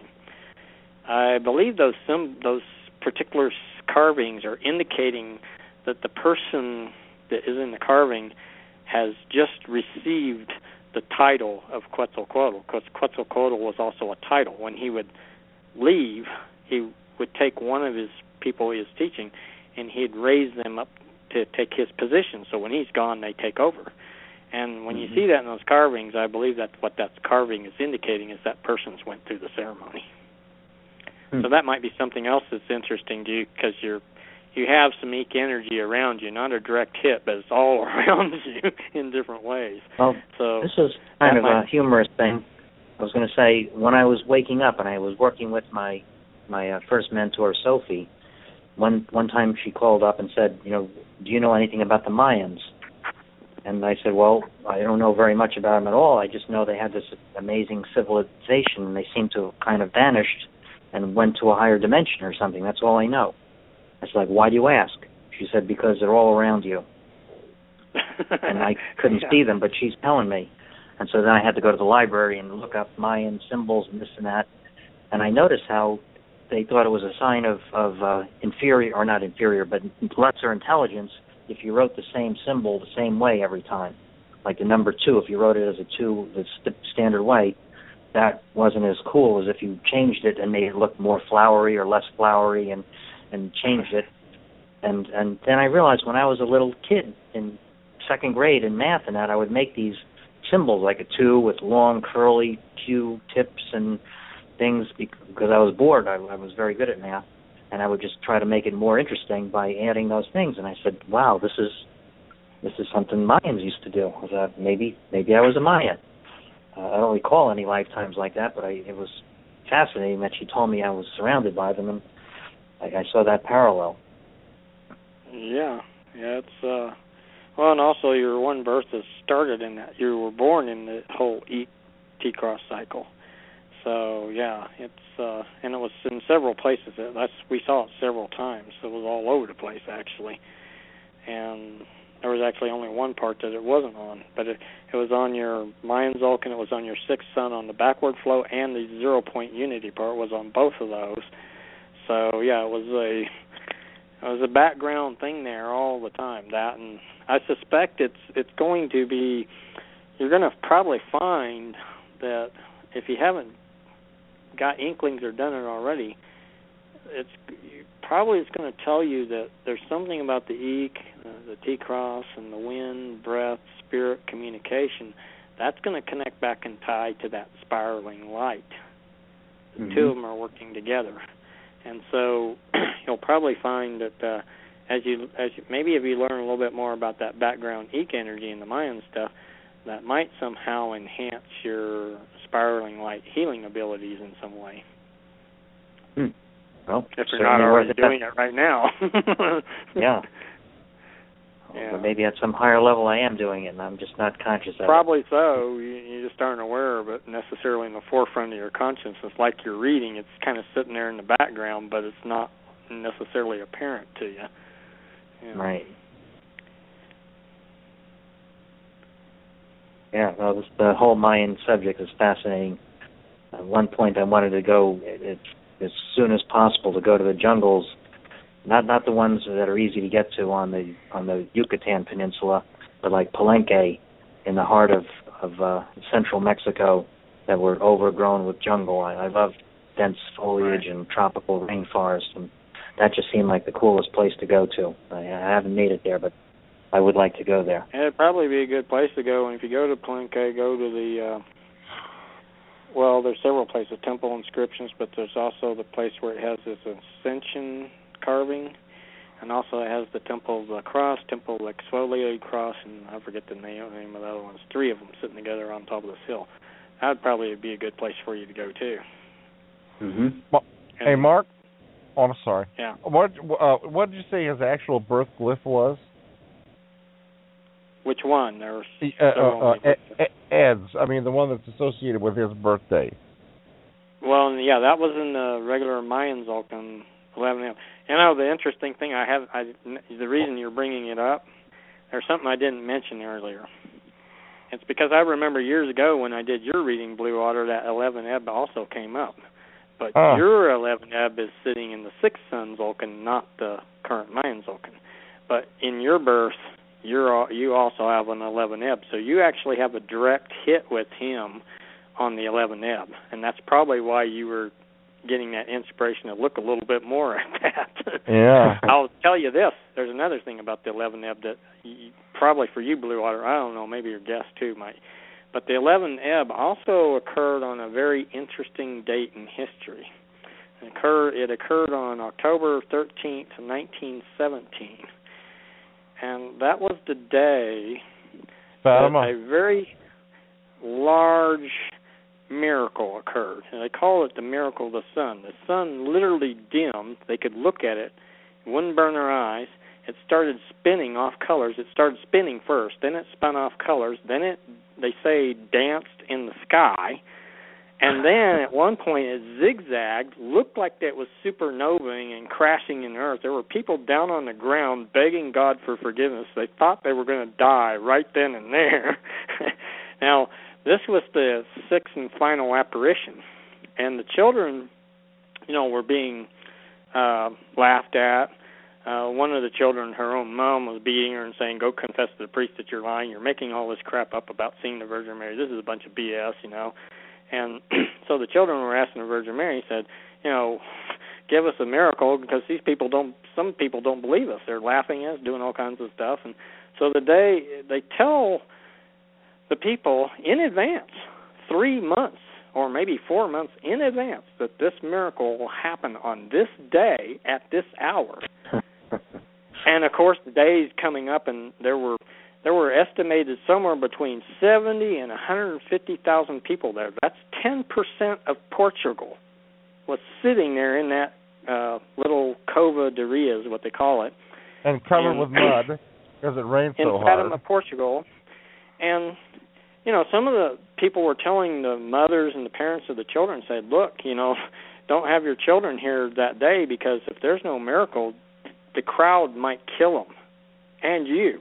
I believe those sim- those particular carvings are indicating that the person that is in the carving has just received the title of Quetzalcoatl, because Quetzalcoatl was also a title. When he would leave, he would take one of his people he was teaching, and he'd raise them up to take his position. So when he's gone, they take over. And when mm-hmm. you see that in those carvings, I believe that what that carving is indicating is that person's went through the ceremony. Hmm. So that might be something else that's interesting to you, because you're you have some Eek energy around you, not a direct hit, but it's all around you in different ways. Well, so this is kind of might... a humorous thing. I was going to say, when I was waking up and I was working with my my uh, first mentor, Sophie, one one time she called up and said, you know, do you know anything about the Mayans? And I said, well, I don't know very much about them at all. I just know they had this amazing civilization, and they seem to have kind of vanished and went to a higher dimension or something. That's all I know. I was like, why do you ask? She said, because they're all around you. And I couldn't yeah. see them, but she's telling me. And so then I had to go to the library and look up Mayan symbols and this and that. And I noticed how they thought it was a sign of, of uh, inferior, or not inferior, but lesser intelligence if you wrote the same symbol the same way every time. Like the number two, if you wrote it as a two the st- standard way, that wasn't as cool as if you changed it and made it look more flowery or less flowery and, and changed it. And and then I realized when I was a little kid in second grade in math and that, I would make these symbols like a two with long curly Q tips and things because I was bored. I, I was very good at math, and I would just try to make it more interesting by adding those things. And I said, wow, this is this is something Mayans used to do. I thought maybe maybe I was a Mayan. Uh, I don't recall any lifetimes like that, but I, it was fascinating that she told me I was surrounded by them, and I, I saw that parallel. Yeah, yeah, it's uh, well, and also your one birth is started in that. You were born in the whole Eek T-cross cycle. So yeah, it's uh, and it was in several places. That's we saw it several times. It was all over the place actually, and there was actually only one part that it wasn't on, but it, it was on your Mayan Tzolk'in, it was on your sixth sun on the backward flow, and the zero point unity part was on both of those. So yeah, it was a it was a background thing there all the time. That, and I suspect it's it's going to be. You're going to probably find that if you haven't got inklings or done it already, it's probably it's going to tell you that there's something about the Eek, uh, the T-cross, and the wind, breath, spirit, communication, that's going to connect back and tie to that spiraling light. The mm-hmm. two of them are working together. And so you'll probably find that uh, as you, as you, maybe if you learn a little bit more about that background Eek energy and the Mayan stuff, that might somehow enhance your spiraling light healing abilities in some way. Hmm. Well, if you're not already doing it right now. yeah. yeah. But maybe at some higher level I am doing it, and I'm just not conscious of Probably it. Probably so. You, you just aren't aware of it necessarily in the forefront of your consciousness. Like you're reading, it's kind of sitting there in the background, but it's not necessarily apparent to you. you know. Right. Yeah, well, this, the whole Mayan subject is fascinating. At one point I wanted to go it, it, as soon as possible to go to the jungles, not not the ones that are easy to get to on the on the Yucatan Peninsula, but like Palenque in the heart of, of uh, central Mexico that were overgrown with jungle. I, I love dense foliage right. and tropical rainforest, and that just seemed like the coolest place to go to. I, I haven't made it there, but I would like to go there. And it'd probably be a good place to go. And if you go to Palenque, go to the, uh, well, there's several places, temple inscriptions, but there's also the place where it has this ascension carving, and also it has the Temple of the Cross, Temple of the Exfoliated Cross, and I forget the name, name of the other ones, three of them sitting together on top of this hill. That would probably be a good place for you to go, too. Mm-hmm. Well, hey, Mark. Oh, I'm sorry. Yeah. What, uh, what did you say his actual birth glyph was? Which one? There's uh, uh, uh, Ed's. I mean, the one that's associated with his birthday. well, yeah, that was in the regular Mayan Tzolk'in eleven Eb. You know, the interesting thing I have, I, the reason you're bringing it up, there's something I didn't mention earlier. It's because I remember years ago when I did your reading, Blue Water, that eleven Eb also came up. But oh. your eleven Eb is sitting in the sixth Sun Tzolk'in, not the current Mayan Tzolk'in. But in your birth, you're you also have an eleven Eb, so you actually have a direct hit with him on the eleven Eb, and that's probably why you were getting that inspiration to look a little bit more at that. Yeah. I'll tell you this. There's another thing about the eleven Eb that you, probably for you, Blue Water, I don't know, maybe your guest too might. But the eleven Eb also occurred on a very interesting date in history. It occurred, it occurred on October thirteenth, nineteen seventeen. And that was the day Fatima. that a very large miracle occurred. And they call it the miracle of the sun. The sun literally dimmed. They could look at it. It wouldn't burn their eyes. It started spinning off colors. It started spinning first. Then it spun off colors. Then it, they say, danced in the sky. And then at one point it zigzagged, looked like it was supernovaing and crashing in Earth. There were people down on the ground begging God for forgiveness. They thought they were going to die right then and there. Now, this was the sixth and final apparition. And the children, you know, were being uh, laughed at. Uh, one of the children, her own mom, was beating her and saying, go confess to the priest that you're lying. You're making all this crap up about seeing the Virgin Mary. This is a bunch of B S, you know. And so the children were asking the Virgin Mary, said, you know, give us a miracle because these people don't, some people don't believe us. They're laughing at us, doing all kinds of stuff. And so the day, they tell the people in advance, three months or maybe four months in advance, that this miracle will happen on this day at this hour. And, of course, the day's coming up, and there were There were estimated somewhere between seventy and one hundred fifty thousand people there. That's ten percent of Portugal was sitting there in that uh, little Cova de Ria is what they call it. And covered and, with mud because it rained so in hard. In Fatima, Portugal. And, you know, some of the people were telling the mothers and the parents of the children, said, look, you know, don't have your children here that day because if there's no miracle, the crowd might kill them and you.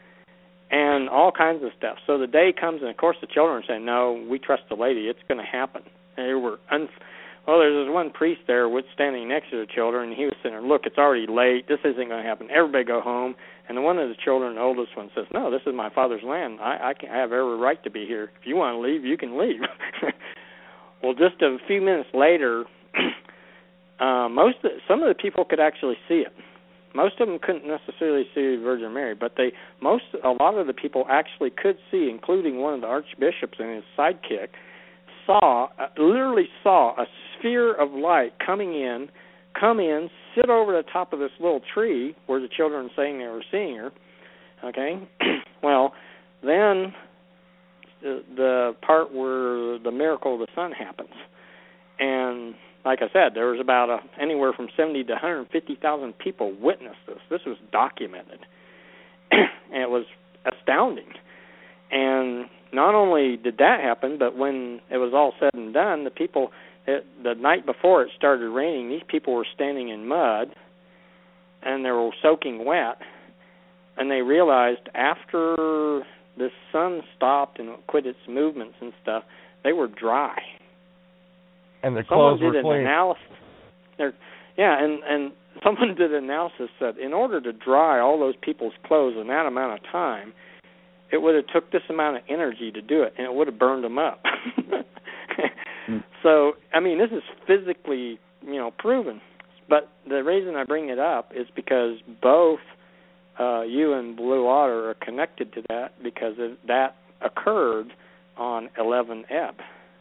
And all kinds of stuff. So the day comes, and, of course, the children say, no, we trust the lady. It's going to happen. And they were un- well, there's this one priest there with standing next to the children, and he was sitting there, look, it's already late. This isn't going to happen. Everybody go home. And the one of the children, the oldest one, says, no, this is my father's land. I, I, can, I have every right to be here. If you want to leave, you can leave. Well, just a few minutes later, uh, most of the, some of the people could actually see it. Most of them couldn't necessarily see the Virgin Mary, but they most a lot of the people actually could see, including one of the archbishops and his sidekick, saw uh, literally saw a sphere of light coming in, come in, sit over the top of this little tree where the children were saying they were seeing her. Okay, well, then the, the part where the miracle of the sun happens, and like I said, there was about a, anywhere from seventy to one hundred fifty thousand people witnessed this. This was documented. And it was astounding. And not only did that happen, but when it was all said and done, the people, it, the night before it started raining, these people were standing in mud, and they were soaking wet, and they realized after the sun stopped and quit its movements and stuff, they were dry. And their clothes someone did were an clean. Analysis. They're, yeah, and, and someone did an analysis that in order to dry all those people's clothes in that amount of time, it would have took this amount of energy to do it, and it would have burned them up. mm. So, I mean, this is physically, you know, proven. But the reason I bring it up is because both uh, you and Blue Water are connected to that because of, that occurred on eleven Eb,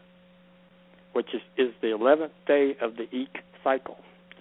which is, is the eleventh day of the Eek cycle.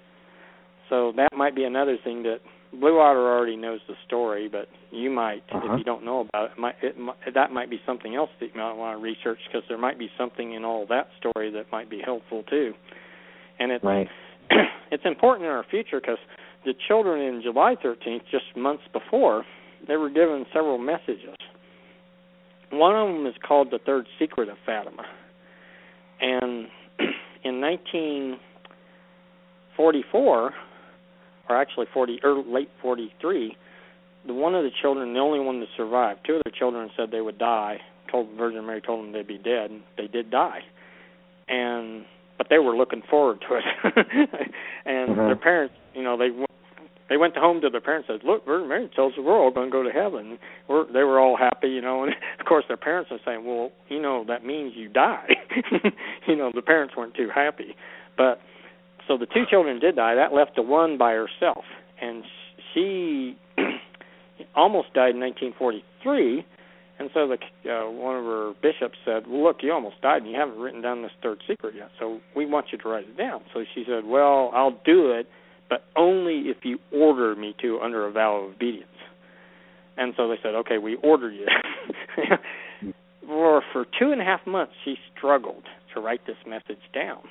So that might be another thing that Blue Water already knows the story, but you might, uh-huh. if you don't know about it, might, it, that might be something else that you might want to research because there might be something in all that story that might be helpful too. And it's, right. it's important in our future because the children in July thirteenth, just months before, they were given several messages. One of them is called the Third Secret of Fatima. And in nineteen forty-four, or actually forty, or late forty-three, the one of the children, the only one that survived, two of the children said they would die. Told the Virgin Mary told them they'd be dead, and they did die. And but they were looking forward to it. And mm-hmm. their parents, you know, they they went home to their parents and said, "Look, Virgin Mary tells us we're all going to go to heaven." We're, they were all happy, you know. And of course, their parents were saying, "Well, you know, that means you die." You know, the parents weren't too happy. But so the two children did die. That left the one by herself, and she almost died in nineteen forty-three. And so the uh, one of her bishops said, "Well, look, you almost died, and you haven't written down this third secret yet. So we want you to write it down." So she said, "Well, I'll do it, but only if you order me to under a vow of obedience." And so they said, "Okay, we order you." for for two and a half months, she struggled to write this message down.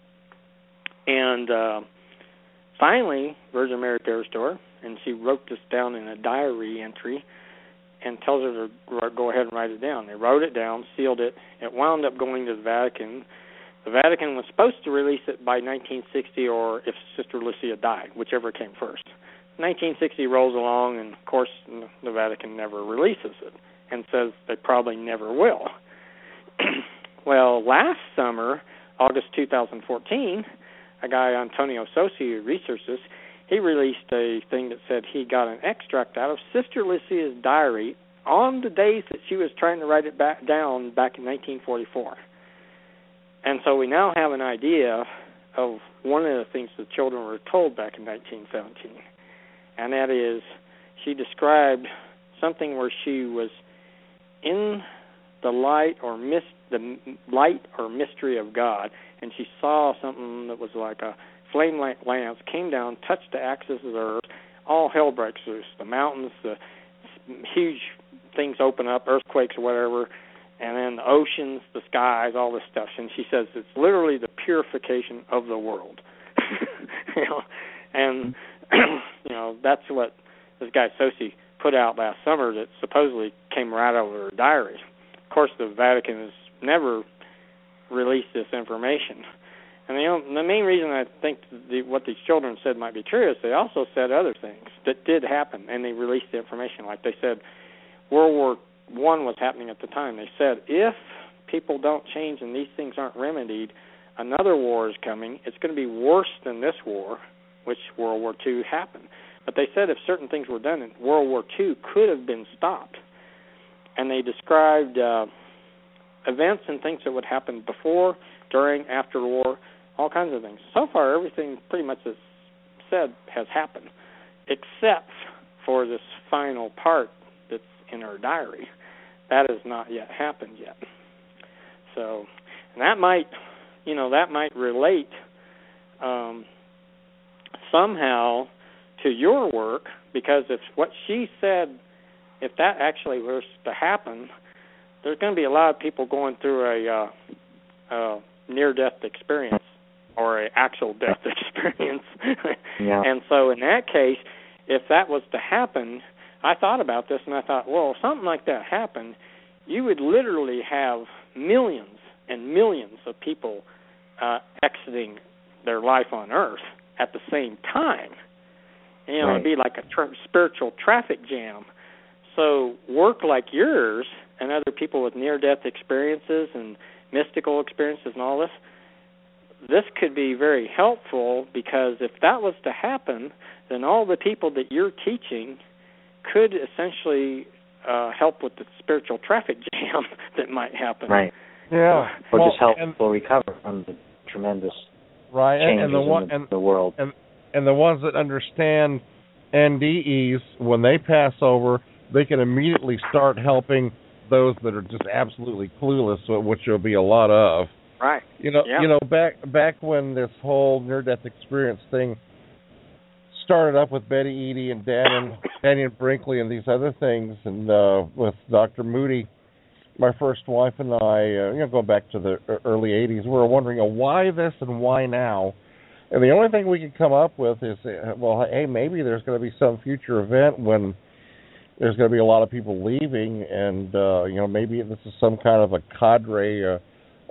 And uh, finally, Virgin Mary appears to her, and she wrote this down in a diary entry and tells her to go ahead and write it down. They wrote it down, sealed it. It wound up going to the Vatican. The Vatican was supposed to release it by nineteen sixty, or if Sister Lucia died, whichever came first. nineteen sixty rolls along, and of course the Vatican never releases it and says they probably never will. Well, last summer, August two thousand fourteen, a guy, Antonio Sosi, who researched this, he released a thing that said he got an extract out of Sister Lucia's diary on the days that she was trying to write it back down back in nineteen forty-four. And so we now have an idea of one of the things the children were told back in nineteen seventeen. And that is, she described something where she was in the light or mist, the light or mystery of God, and she saw something that was like a flame-like lance, came down, touched the axis of the earth, all hell breaks loose. The mountains, the huge things open up, earthquakes or whatever, and then the oceans, the skies, all this stuff. And she says it's literally the purification of the world. You know, and you know, that's what this guy Sosi put out last summer that supposedly came right out of her diary. Of course, the Vatican has never released this information. And the, the main reason I think the, what these children said might be true is they also said other things that did happen, and they released the information. Like they said World War One was happening at the time. They said if people don't change and these things aren't remedied, another war is coming. It's going to be worse than this war, which World War Two happened. But they said if certain things were done, World War Two could have been stopped. And they described uh, events and things that would happen before, during, after the war, all kinds of things. So far, everything pretty much as said has happened, except for this final part that's in her diary. That has not yet happened yet. So, and that might, you know, that might relate um, somehow to your work, because if what she said, if that actually was to happen, there's going to be a lot of people going through a uh, uh, near-death experience or an actual death experience. Yeah. And so in that case, if that was to happen, I thought about this and I thought, well, if something like that happened, you would literally have millions and millions of people uh, exiting their life on Earth at the same time. You know, right. It'd be like a tra- spiritual traffic jam. So work like yours and other people with near-death experiences and mystical experiences and all this, this could be very helpful, because if that was to happen, then all the people that you're teaching could essentially uh, help with the spiritual traffic jam that might happen. Right. Yeah. Or well, just help and, people recover from the tremendous right. changes and the one, in the, and, the world. And, and the ones that understand N D Es, when they pass over, they can immediately start helping those that are just absolutely clueless, which there'll be a lot of. Right. You know, yeah. you know, back back when this whole near-death experience thing started up with Betty Eadie and Dan and Danny and Brinkley and these other things, and uh, with Doctor Moody, my first wife and I, uh, you know, going back to the early eighties, we were wondering, uh, why this and why now? And the only thing we could come up with is, uh, well, hey, maybe there's going to be some future event when there's going to be a lot of people leaving, and uh, you know, maybe this is some kind of a cadre uh,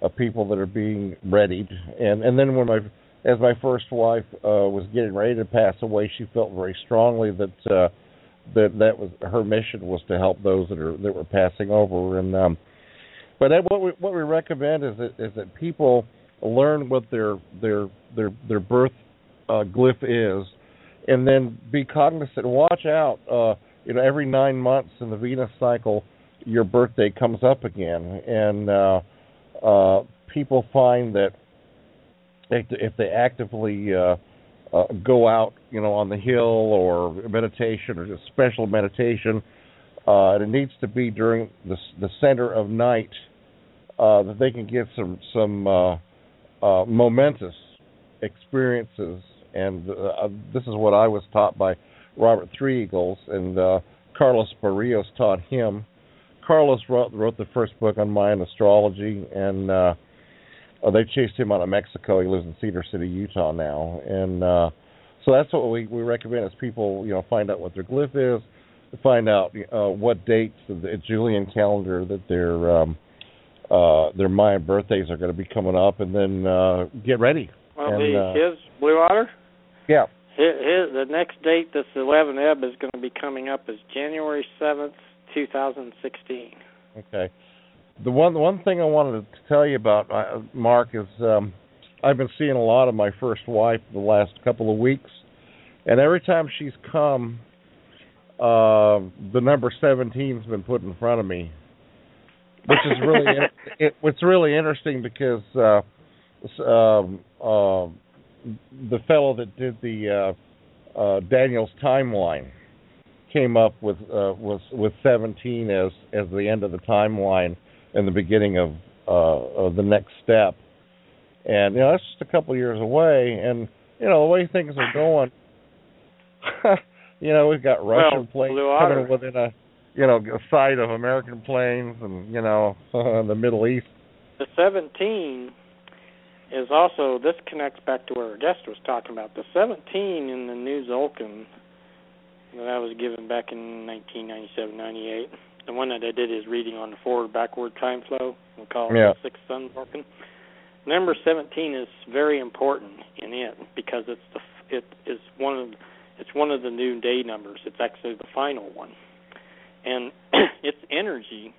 of people that are being readied. And and then when my as my first wife uh, was getting ready to pass away, she felt very strongly that uh, that that was her mission was to help those that are that were passing over. And um, but that, what we what we recommend is that is that people learn what their their their their birth uh, glyph is, and then be cognizant. Watch out. Uh, you know, every nine months in the Venus cycle, your birthday comes up again, and uh, uh, people find that if, if they actively uh, uh, go out, you know, on the hill or meditation or just special meditation, uh, and it needs to be during the the center of night, uh, that they can get some some uh, uh, momentous experiences. And uh, this is what I was taught by Robert Three Eagles, and uh, Carlos Barrios taught him. Carlos wrote, wrote the first book on Mayan astrology, and uh, uh, they chased him out of Mexico. He lives in Cedar City, Utah now, and uh, so that's what we, we recommend is people, you know, find out what their glyph is, find out uh, what dates of the Julian calendar that their um, uh, their Mayan birthdays are going to be coming up, and then uh, get ready. Well, and, the, uh, his Blue Otter. Yeah. His, his, the next date that's eleven Eb is going to be coming up is January seventh, two thousand sixteen. Okay. The one the one thing I wanted to tell you about, uh, Mark, is um, I've been seeing a lot of my first wife the last couple of weeks, and every time she's come, uh, the number seventeen's been put in front of me, which is really it, it's really interesting because uh, um, uh, the fellow that did the uh, uh, Daniel's timeline came up with uh, was with seventeen as as the end of the timeline and the beginning of uh, of the next step. And you know that's just a couple of years away, and you know the way things are going, you know we've got Russian well, planes coming within a you know a sight of American planes, and you know the Middle East. The seventeen is also, this connects back to what our guest was talking about. The seventeen in the New Zolkin that I was given back in nineteen ninety-seven ninety-eight, the one that I did is reading on the forward-backward time flow, we call it yeah. the sixth sun Zolkin. Number seventeen is very important in it because it's the it is one of it's one of the new day numbers. It's actually the final one, and its energy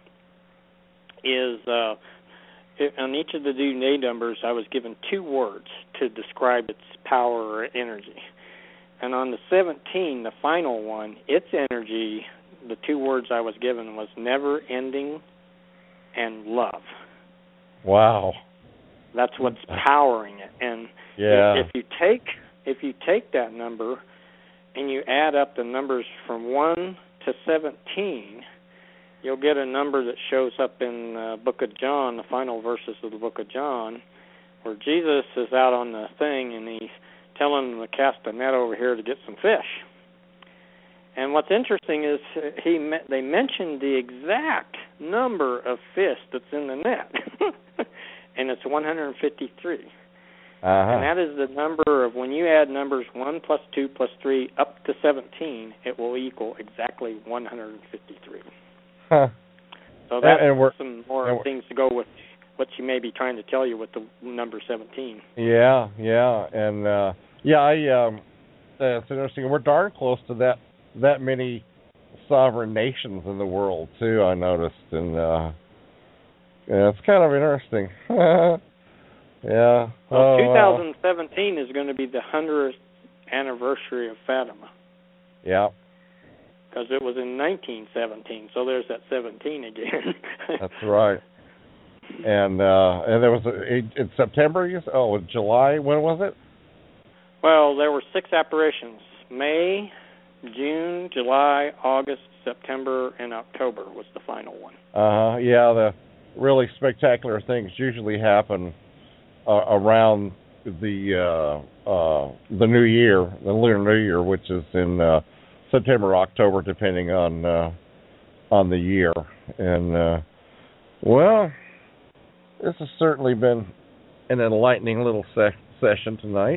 is. Uh, On each of the new day numbers, I was given two words to describe its power or energy. And on the seventeen, the final one, its energy, the two words I was given was never ending and love. Wow. That's what's powering it. And yeah. if, if you take if you take that number and you add up the numbers from one to seventeen, you'll get a number that shows up in the book of John, the final verses of the book of John, where Jesus is out on the thing and he's telling them to cast a net over here to get some fish. And what's interesting is he they mentioned the exact number of fish that's in the net, and it's one hundred fifty-three. Uh-huh. And that is the number of, when you add numbers one plus two plus three up to seventeen, it will equal exactly one hundred fifty-three. Huh. So that's and we're, some more things to go with what she may be trying to tell you with the number seventeen. Yeah, yeah, and uh, yeah, I. Um, it's interesting. We're darn close to that that many sovereign nations in the world too. I noticed, and uh, yeah, it's kind of interesting. yeah. Well, oh, twenty seventeen uh, is going to be the hundredth anniversary of Fatima. Yeah. Because it was in nineteen seventeen, so there's that seventeen again. That's right. And uh, and there was a, in September. You said, oh, July. When was it? Well, there were six apparitions: May, June, July, August, September, and October was the final one. Uh huh. Yeah, the really spectacular things usually happen uh, around the uh, uh, the New Year, the Lunar New Year, which is in uh, September, October, depending on uh, on the year. And uh, well, this has certainly been an enlightening little se- session tonight.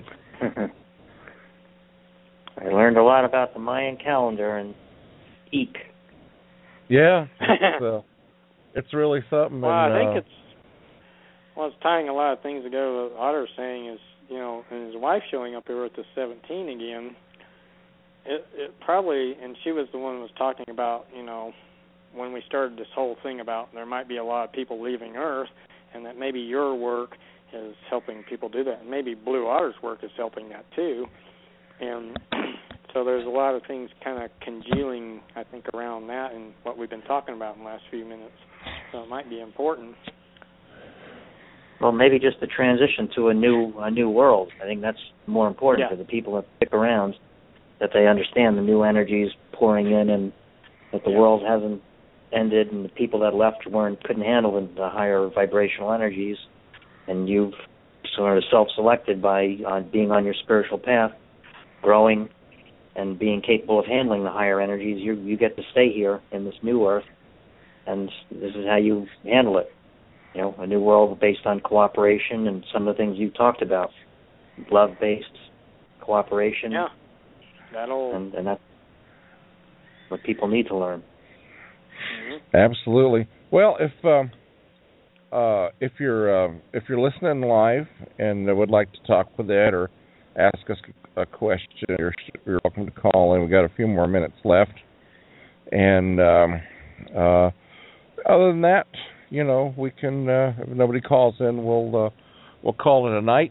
I learned a lot about the Mayan calendar and eek. Yeah, it's, uh, it's really something. Well, and, I think uh, it's Well, it's tying a lot of things together. What Otter's saying is, you know, and his wife showing up here at the seventeen again, it, it probably, and she was the one who was talking about, you know, when we started this whole thing about there might be a lot of people leaving Earth, and that maybe your work is helping people do that. And maybe Blue Otter's work is helping that too. And so there's a lot of things kind of congealing, I think, around that and what we've been talking about in the last few minutes. So it might be important. Well, maybe just the transition to a new a new world. I think that's more important yeah. for the people that stick around, that they understand the new energies pouring in, and that the yeah. world hasn't ended, and the people that left weren't couldn't handle the, the higher vibrational energies, and you've sort of self-selected by uh, being on your spiritual path, growing, and being capable of handling the higher energies. You you get to stay here in this new Earth, and this is how you handle it. You know, a new world based on cooperation and some of the things you talked about, love-based cooperation. Yeah, that'll. And, and that's what people need to learn. Mm-hmm. Absolutely. Well, if um, uh, if you're uh, if you're listening live and would like to talk with Ed or ask us a question, you're, you're welcome to call in. We've got a few more minutes left. And um, uh, other than that, you know, we can. Uh, if nobody calls in, we'll uh, we'll call it a night.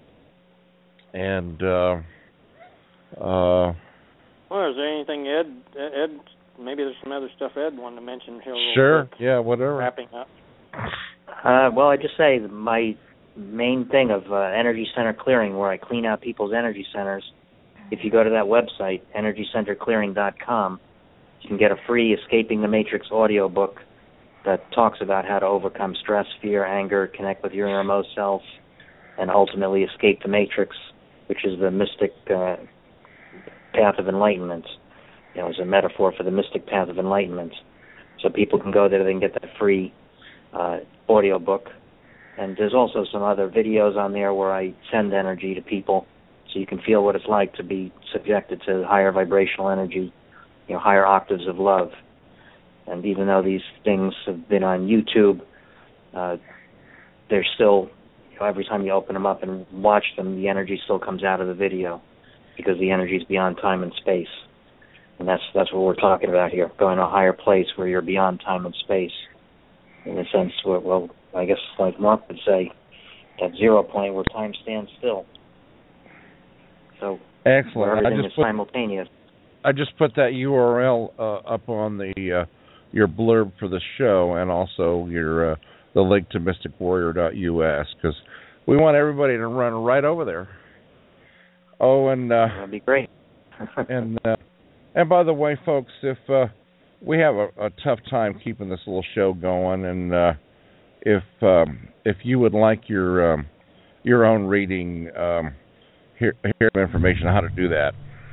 And uh, uh, well, is there anything Ed? Ed, maybe there's some other stuff Ed wanted to mention here. A little sure. Quick, yeah. Whatever. Wrapping up. Uh, well, I just say my main thing of uh, Energy Center Clearing, where I clean out people's energy centers. If you go to that website, energy center clearing dot com, you can get a free Escaping the Matrix audio book that talks about how to overcome stress, fear, anger, connect with your innermost self, and ultimately escape the Matrix, which is the mystic uh, path of enlightenment. You know, it's a metaphor for the mystic path of enlightenment. So people can go there, they can get that free uh, audio book. And there's also some other videos on there where I send energy to people so you can feel what it's like to be subjected to higher vibrational energy, you know, higher octaves of love. And even though these things have been on YouTube, uh, they're still, you know, every time you open them up and watch them, the energy still comes out of the video because the energy is beyond time and space. And that's that's what we're talking about here, going to a higher place where you're beyond time and space. In a sense, where, well, I guess like Mark would say, that zero point where time stands still. So excellent. where everything I just is put, simultaneous. I just put that U R L uh, up on the uh, your blurb for the show, and also your uh, the link to mystic warrior dot U S, because we want everybody to run right over there. Oh, and uh, that'd be great. and uh, and by the way, folks, if uh, we have a, a tough time keeping this little show going, and uh, if um, if you would like your um, your own reading, um, here here's information on how to do that.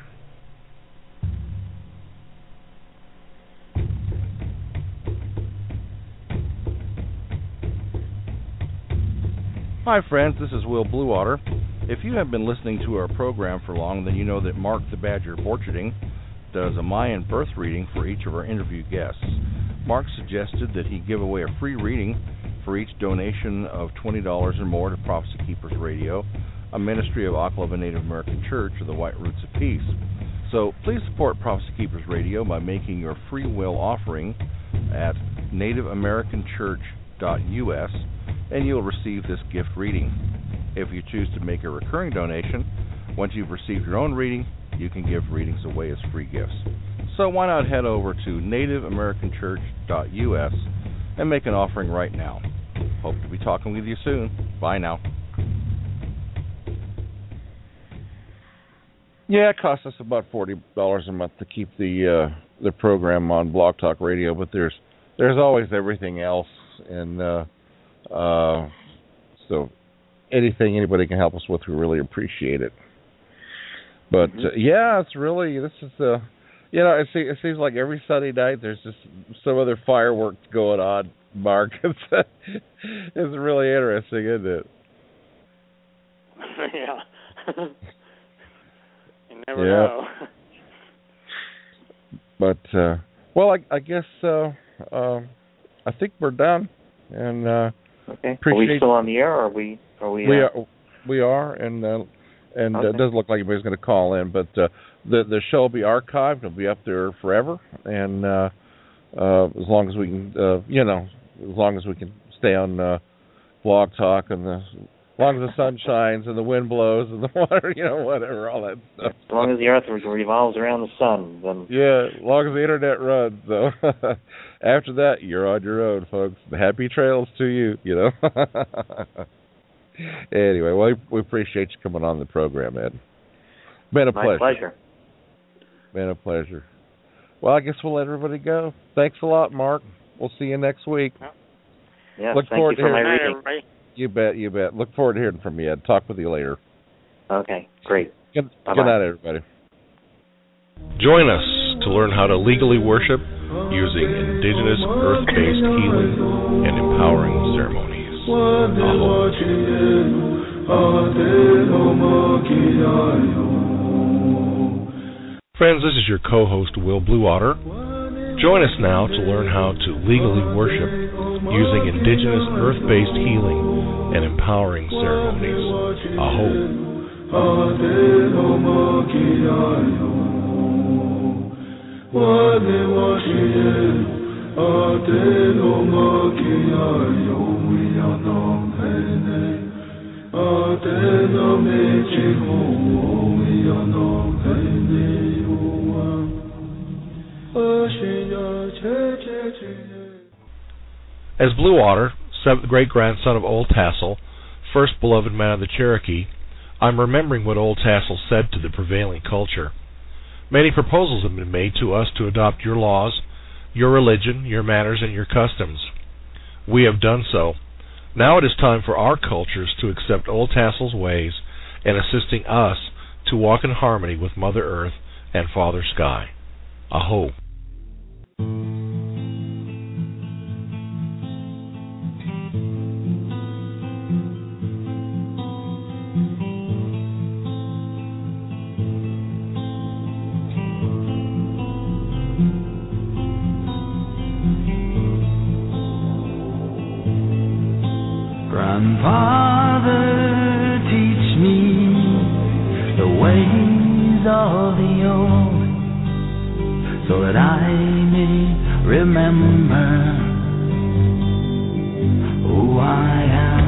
Hi friends, this is Will Bluewater. If you have been listening to our program for long, then you know that Mark the Badger Borcherding does a Mayan birth reading for each of our interview guests. Mark suggested that he give away a free reading for each donation of twenty dollars or more to Prophecy Keepers Radio, a ministry of Oklahoma Native American Church of the White Roots of Peace. So please support Prophecy Keepers Radio by making your free will offering at native american church dot U S, and you'll receive this gift reading. If you choose to make a recurring donation, once you've received your own reading, you can give readings away as free gifts. So why not head over to native american church dot U S and make an offering right now. Hope to be talking with you soon. Bye now. Yeah, it costs us about forty dollars a month to keep the uh, the program on Blog Talk Radio, but there's there's always everything else, and uh, uh, so anything anybody can help us with, we really appreciate it. But uh, yeah, it's really this is uh, you know it seems, it seems like every Sunday night there's just some other fireworks going on, Mark. It's it's really interesting, isn't it? Yeah. You never yeah. know. But uh, well, I, I guess uh, uh, I think we're done, and uh, Okay. Are Appreciate we still on the air, or are we? Are we? We uh, are. We are, and uh, and Okay. uh, it doesn't look like anybody's going to call in, but uh, the the show will be archived. It'll be up there forever, and uh, uh, as long as we can, uh, you know, as long as we can stay on uh, Blog Talk, and the as long as the sun shines and the wind blows and the water, you know, whatever, all that stuff. As long as the Earth revolves around the sun, then. Yeah, as long as the internet runs. So after that, you're on your own, folks. Happy trails to you, you know. Anyway, well, we appreciate you coming on the program, Ed. Been a My pleasure. pleasure. Been a pleasure. Well, I guess we'll let everybody go. Thanks a lot, Mark. We'll see you next week. Yeah, Look thank forward you for to my hearing- Night, reading. everybody. You bet, you bet. Look forward to hearing from you, Ed. Talk with you later. Okay, great. Good, Bye-bye. good night, everybody. Join us to learn how to legally worship using indigenous earth-based healing and empowering ceremonies. Aho. Friends, this is your co-host, Will Bluewater. Join us now to learn how to legally worship using indigenous earth-based healing and empowering ceremonies. Aho. As Bluewater, seventh great-grandson of Old Tassel, first beloved man of the Cherokee, I'm remembering what Old Tassel said to the prevailing culture. Many proposals have been made to us to adopt your laws, your religion, your manners, and your customs. We have done so. Now it is time for our cultures to accept Old Tassel's ways and assisting us to walk in harmony with Mother Earth and Father Sky. Aho. Grandfather, teach me the ways of the old, so that I may remember who I am.